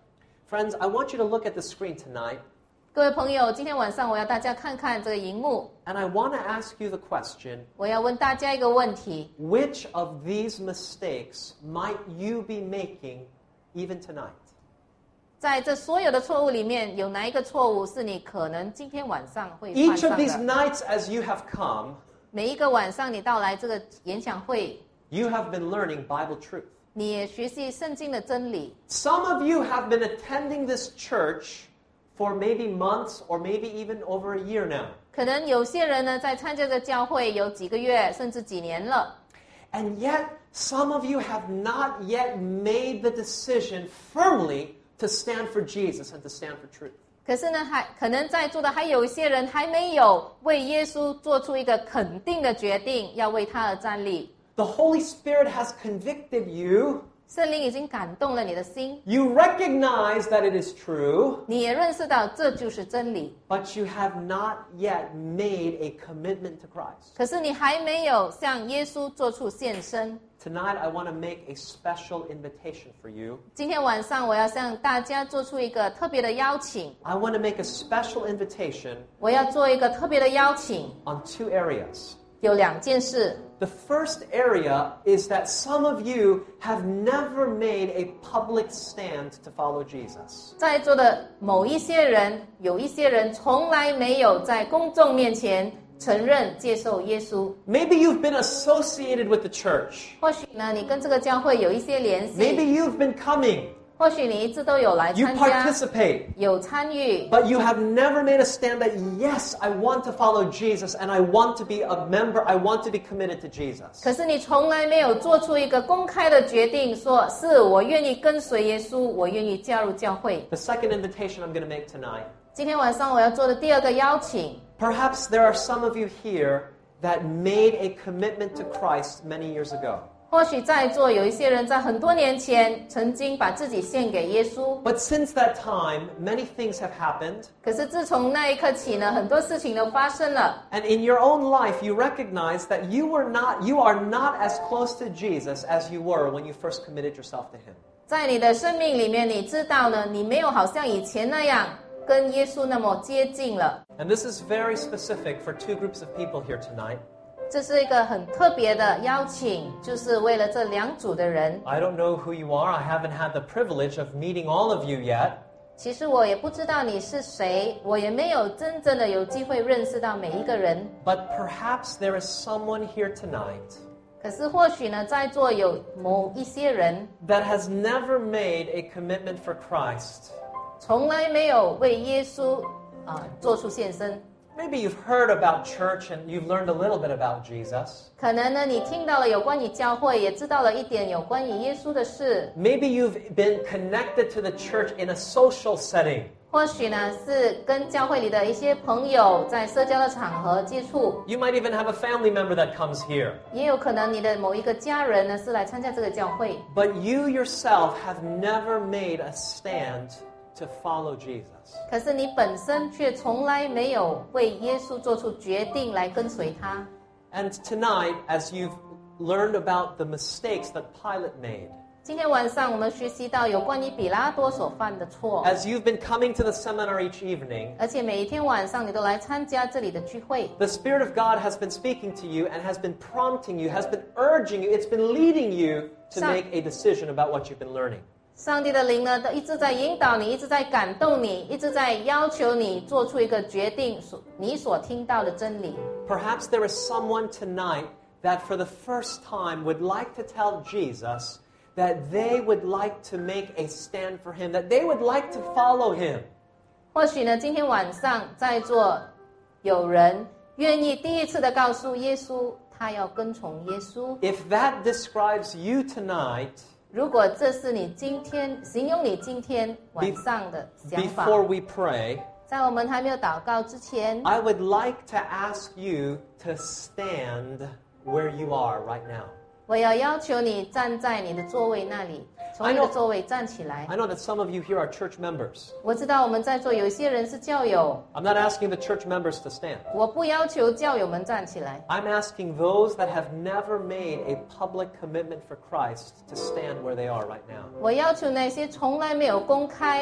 Friends, I want you to look at the screen tonight, 各位朋友，今天晚上我要大家看看这个荧幕， and I want to ask you the question, 我要问大家一个问题： which of these mistakes might you be making even tonight? 在这所有的错误里面，有哪一个错误是你可能今天晚上会犯 Each 上 of these 的？ nights as you have come, 每一个晚上你到来这个演讲会， you have been learning Bible truth. 你也学习圣经的真理。 Some of you have been attending this church for maybe months or maybe even over a year now. 可能有些人呢，在参加这个教会有几个月，甚至几年了。 And yet, some of you have not yet made the decision firmly to stand for Jesus and to stand for truth. 可是呢，还可能在座的还有一些人还没有为耶稣做出一个肯定的决定，要为他而站立。 The Holy Spirit has convicted you. 圣灵已经感动了你的心， You recognize that it is true, 你也认识到这就是真理。 but you have not yet made a commitment to Christ. 可是你还没有向耶稣做出献身。 Tonight, I want to make a special invitation for you. 今天晚上我要向大家做出一个特别的邀请， I want to make a special invitation 我要做一个特别的邀请， on two areas. 有两件事。 The first area is that some of you have never made a public stand to follow Jesus. 在座的某一些人，有一些人从来没有在公众面前承认接受耶稣。 Maybe you've been associated with the church. 或许呢，你跟这个教会有一些联 Maybe 系， you've been coming. 或许你一直都有来 You 参加， participate. 有参与， But you have never made a stand that, yes, I want to follow Jesus and I want to be a member, I want to be committed to Jesus. 可是你从来没有做出一个公开的决定，说是我愿意跟随耶稣，我愿意加入教会。 The second invitation I'm going to make tonight. 今天晚上我要做的第二个邀请， Perhaps there are some of you here that made a commitment to Christ many years ago. 或许在座有一些人在很多年前曾经把自己献给耶稣， But since that time, many things have happened. 可是自从那一刻起呢，很多事情都发生了。 And in your own life, you recognize that you were not, you are not as close to Jesus as you were when you first committed yourself to Him. 在你的生命里面，你知道呢，你没有好像以前那样跟耶稣那么接近了。 And this is very specific for two groups of people here tonight. 这是一个很特别的邀请，就是为了这两组的人。 I don't know who you are. I haven't had the privilege of meeting all of you yet. 其实我也不知道你是谁，我也没有真正的有机会认识到每一个人。 But perhaps there is someone here tonight 可是或许呢，在座有某一些人 that has never made a commitment for Christ. 从来没有为耶稣啊、呃做出献身。 Maybe you've heard about church and you've learned a little bit about Jesus. 可能呢，你听到了有关于教会，也知道了一点有关于耶稣的事。 Maybe you've been connected to the church in a social setting. 或许呢，是跟教会里的一些朋友在社交的场合接触， You might even have a family member that comes here. 也有可能你的某一个家人呢是来参加这个教会。 But you yourself have never made a stand to follow Jesus. 可是你本身却从来没有为耶稣做出决定来跟随他。 And tonight, as you've learned about the mistakes that Pilate made, 今天晚上我们学习到有关于比拉多所犯的错， as you've been coming to the seminar each evening, 而且每一天晚上你都来参加这里的聚会。 the Spirit of God has been speaking to you and has been prompting you, has been urging you, it's been leading you to Sa- make a decision about what you've been learning. 上帝的灵呢，都一直在引导你，一直在感动你，一直在要求你做出一个决定，所你所听到的真理。 Perhaps there is someone tonight that for the first time would like to tell Jesus that they would like to make a stand for Him, that they would like to follow Him. 或许呢，今天晚上在座有人愿意第一次的告诉耶稣，他要跟从耶稣。 If that describes you tonight, 如果这是你今天形容你今天晚上的想法， before we pray, 在我们还没有祷告之前， I would like to ask you to stand where you are right now. 我要要求你站在你的座位那里，从你的座位站起来。 I know that some of you here are church members. 我知道我们在座有一些人是教友， I'm not asking the church members to stand. 我不要求教友们站起来， I'm asking those that have never made a public commitment for Christ to stand where they are right now. 我要求那些从来没有公开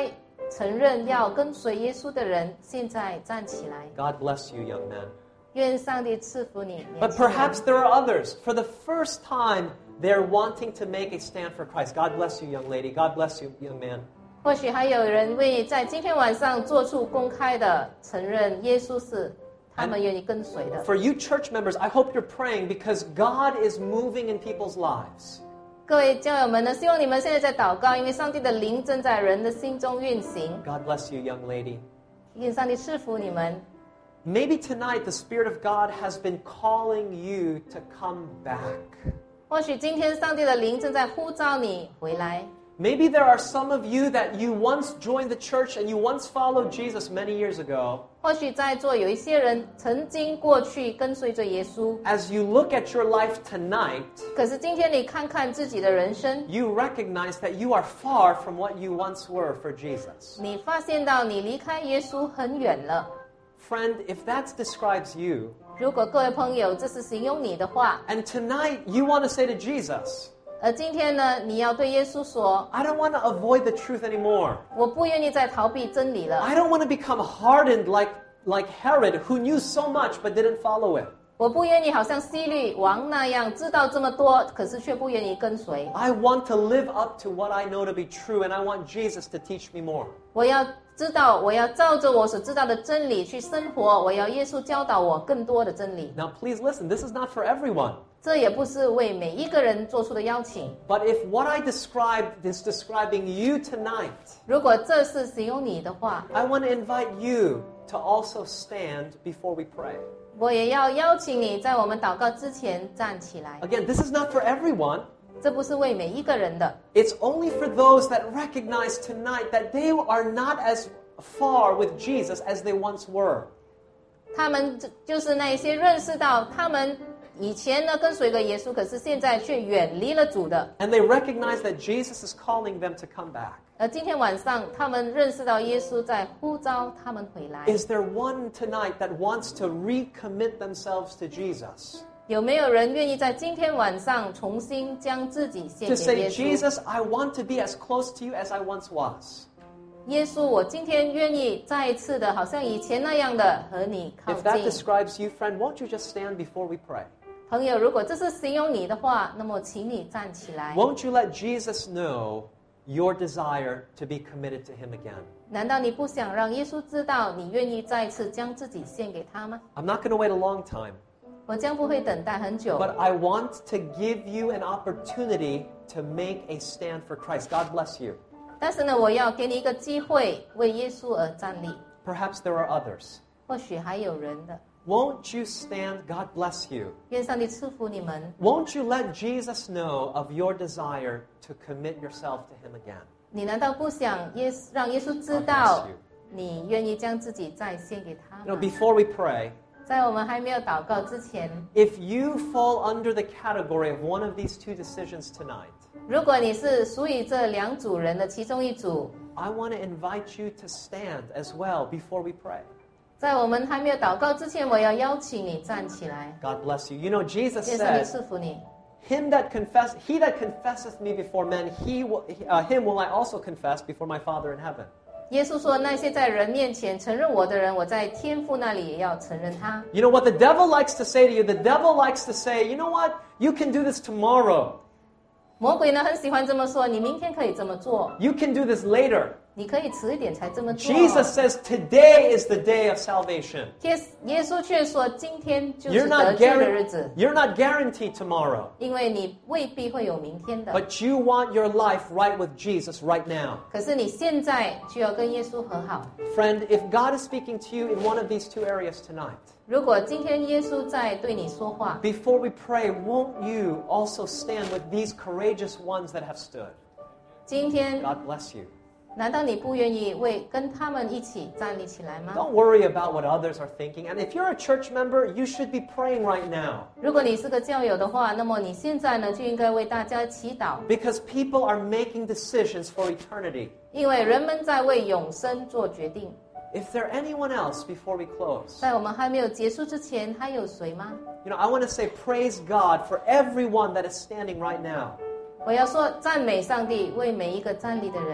承认要跟随耶稣的人，现在站起来。 God bless you, young man. 愿上帝赐福你。 But 年轻人 perhaps there are others. For the first time, they're wanting to make a stand for Christ. God bless you, young lady. God bless you, young man. 或许还有人为在今天晚上做出公开的承认耶稣是他们愿意跟随的。 For you church members, I hope you're praying because God is moving in people's lives. 各位教友们呢，希望你们现在在祷告，因为上帝的灵正在人的心中运行。 God bless you, young lady. 愿上帝赐福你们。 Maybe tonight the Spirit of God has been calling you to come back. 或许今天上帝的灵正在呼召你回来。 Maybe there are some of you that you once joined the church and you once followed Jesus many years ago. 或许在座有一些人曾经过去跟随着耶稣， As you look at your life tonight, 可是今天你看看自己的人生， you recognize that you are far from what you once were for Jesus. 你发现到你离开耶稣很远了。 Friend, if that describes you, 如果各位朋友这是形容你的话， and tonight you want to say to Jesus, 而今天呢，你要对耶稣说， I don't want to avoid the truth anymore. 我不愿意再逃避真理了， I don't want to become hardened like, like Herod, who knew so much but didn't follow it. 我不愿意好像希律王那样知道这么多，可是却不愿意跟随。 I want to live up to what I know to be true, and I want Jesus to teach me more. 我要知道，我要照着我所知道的真理去生活，我要耶稣教导我更多的真理。 Now, please listen, this is not for everyone. 这也不是为每一个人做出的邀请。 But if what I described is describing you tonight, 如果这是形容你的话， I want to invite you to also stand before we pray. 我也要邀请你在我们祷告之前站起来。 Again, this is not for everyone. 这不是为每一个人的， It's only for those that recognize tonight that they are not as far with Jesus as they once were. 他们就就是那些认识到他们以前呢跟随着耶稣，可是现在却远离了主的。 And they recognize that Jesus is calling them to come back. 而今天晚上，他们认识到耶稣在呼召他们回来。 Is there one tonight that wants to recommit themselves to Jesus? 有没有人愿意在今天晚上重新将自己献 To 给 say, 耶稣？ Jesus, I want to be as close to you as I once was. 耶稣，我今天愿意再一次的，好像以前那样的和你靠 If that 近。 describes you, friend, won't you just stand before we pray? 朋友，如果这是形容你的话，那么请你站起来。 Won't you let Jesus know your desire to be committed to him again? 难道你不想让耶稣知道你愿意再次将自己献给他吗？ I'm not going to wait a long time, 我将不会等待很久， but I want to give you an opportunity to make a stand for Christ. God bless you. 但是呢，我要给你一个机会，为耶稣而站立。 Perhaps there are others. 或许还有人的， Won't you stand? God bless you. 愿上帝赐福你们。 Won't you let Jesus know of your desire to commit yourself to him again? 你难道不想耶稣让耶稣知 God 道 bless you. 你愿意将自己再献给他 You know, 吗？ before we pray, 在我们还没有祷告之前， if you fall under the category of one of these two decisions tonight, 如果你是属于这两组人的其中一组， I want to invite you to stand as well before we pray. 在我们还没有祷告之前，我要邀请你站起来。 God bless you. You know, Jesus 愿上帝 said, 赐福你。 Him that confess, he that confesseth me before men, he will, uh, him will I also confess before my Father in heaven. 耶稣说：“那些在人面前承认我的人，我在天父那里也要承认他。” You know what the devil likes to say to you? The devil likes to say, you know what? You can do this tomorrow. 魔鬼呢很喜欢这么说：“你明天可以这么做， You can do this later. 你可以迟一点才这么做。” Jesus says today is the day of salvation. 耶耶稣却说：“今天就是 You're 得 not, 救的 guaran- 日子， you're not guaranteed tomorrow, 因为你未必会有明天的。 but you want your life right with Jesus right now. 可是你现在就要跟耶稣和好。 Friend, if God is speaking to you in one of these two areas tonight, 如果今天耶稣在对你说话， before we pray, won't you also stand with these courageous ones that have stood? 今天 God bless you. 难道你不愿意为跟他们一起站立起来吗？ Don't worry about what others are thinking. And if you're a church member, you should be praying right now. 如果你是个教友的话，那么你现在呢就应该为大家祈祷， Because people are making decisions for eternity. 因为人们在为永生做决定。 If there anyone else before we close, 在我们还没有结束之前，还有谁吗？ you know, I want to say praise God for everyone that is standing right now. 我要说赞美上帝，为每一个站立的人。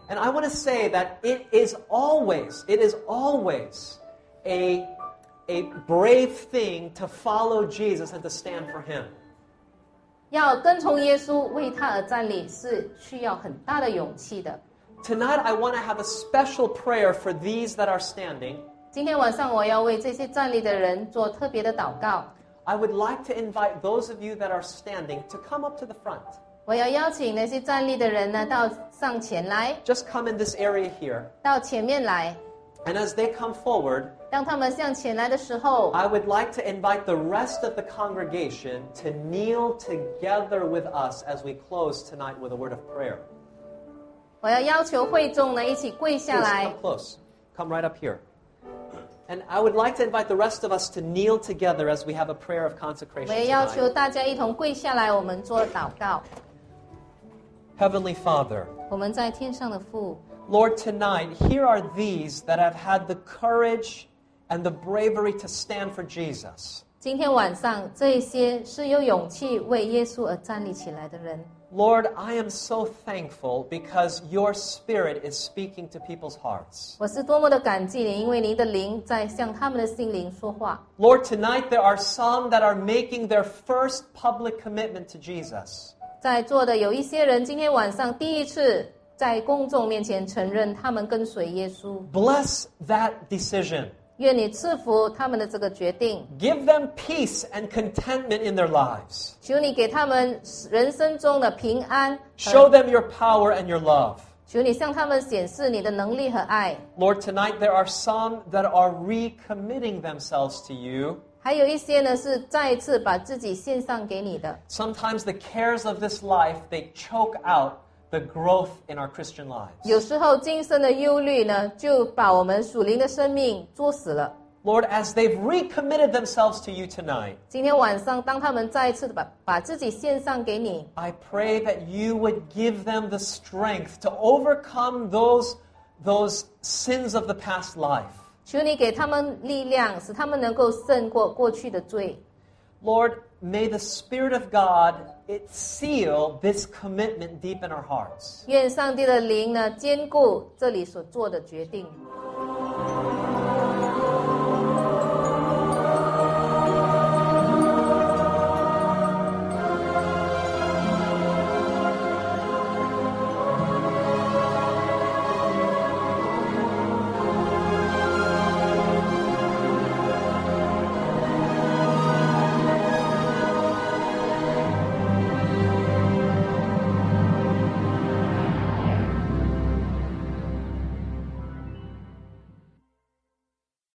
And I want to say that it is always, it is always a, a brave thing to follow Jesus and to stand for him. 要跟从耶稣，为他而站立，是需要很大的勇气的。 Tonight I want to have a special prayer for these that are standing. 今天晚上我要为这些站立的人做特别的祷告。 I would like to invite those of you that are standing to come up to the front. 我要邀请那些站立的人呢，到上前来， Just come in this area here. 到前面来。 And as they come forward, 当他们向前来的时候， I would like to invite the rest of the congregation to kneel together with us as we close tonight with a word of prayer. 我要要求会众呢一起跪下 Please 来。 come close. Come right up here. And I would like to invite the rest of us to kneel together as we have a prayer of 我 consecration 也要求 tonight. 大家一同跪下来，我们做祷告。 Heavenly Father, 我们在天上的父， Lord, tonight, here are these that have had the courage and the bravery to stand for Jesus. 今天晚上这一些是有勇气为耶稣而站立起来的人。 Lord, I am so thankful because your Spirit is speaking to people's hearts. 我是多么的感激你，因为您的灵在向他们的心灵说话。 Lord, tonight there are some that are making their first public commitment to Jesus. 在座的有一些人，今天晚上第一次在公众面前承认他们跟随耶稣。 Bless that decision. 愿你赐福他们的这个决定， Give them peace and contentment in their lives. 求你给他们人生中的平安， Show them your power and your love. 求你向他们显示你的能力和爱。 Lord, tonight there are some that are recommitting themselves to you. 还有一些呢是再一次把自己献上给你的。 Sometimes the cares of this life, they choke out the growth in our Christian lives. 有时候今生的忧虑呢，就把我们属灵的生命作死了。 Lord, as they've recommitted themselves to you tonight, 今天晚上，当他们再一次的把把自己献上给你， I pray that you would give them the strength to overcome those, those sins of the past life. 求你给他们力量，使他们能够胜过过去的罪。 Lord, may the Spirit of God, it seal this commitment deep in our hearts. 愿上帝的灵呢，坚固这里所做的决定。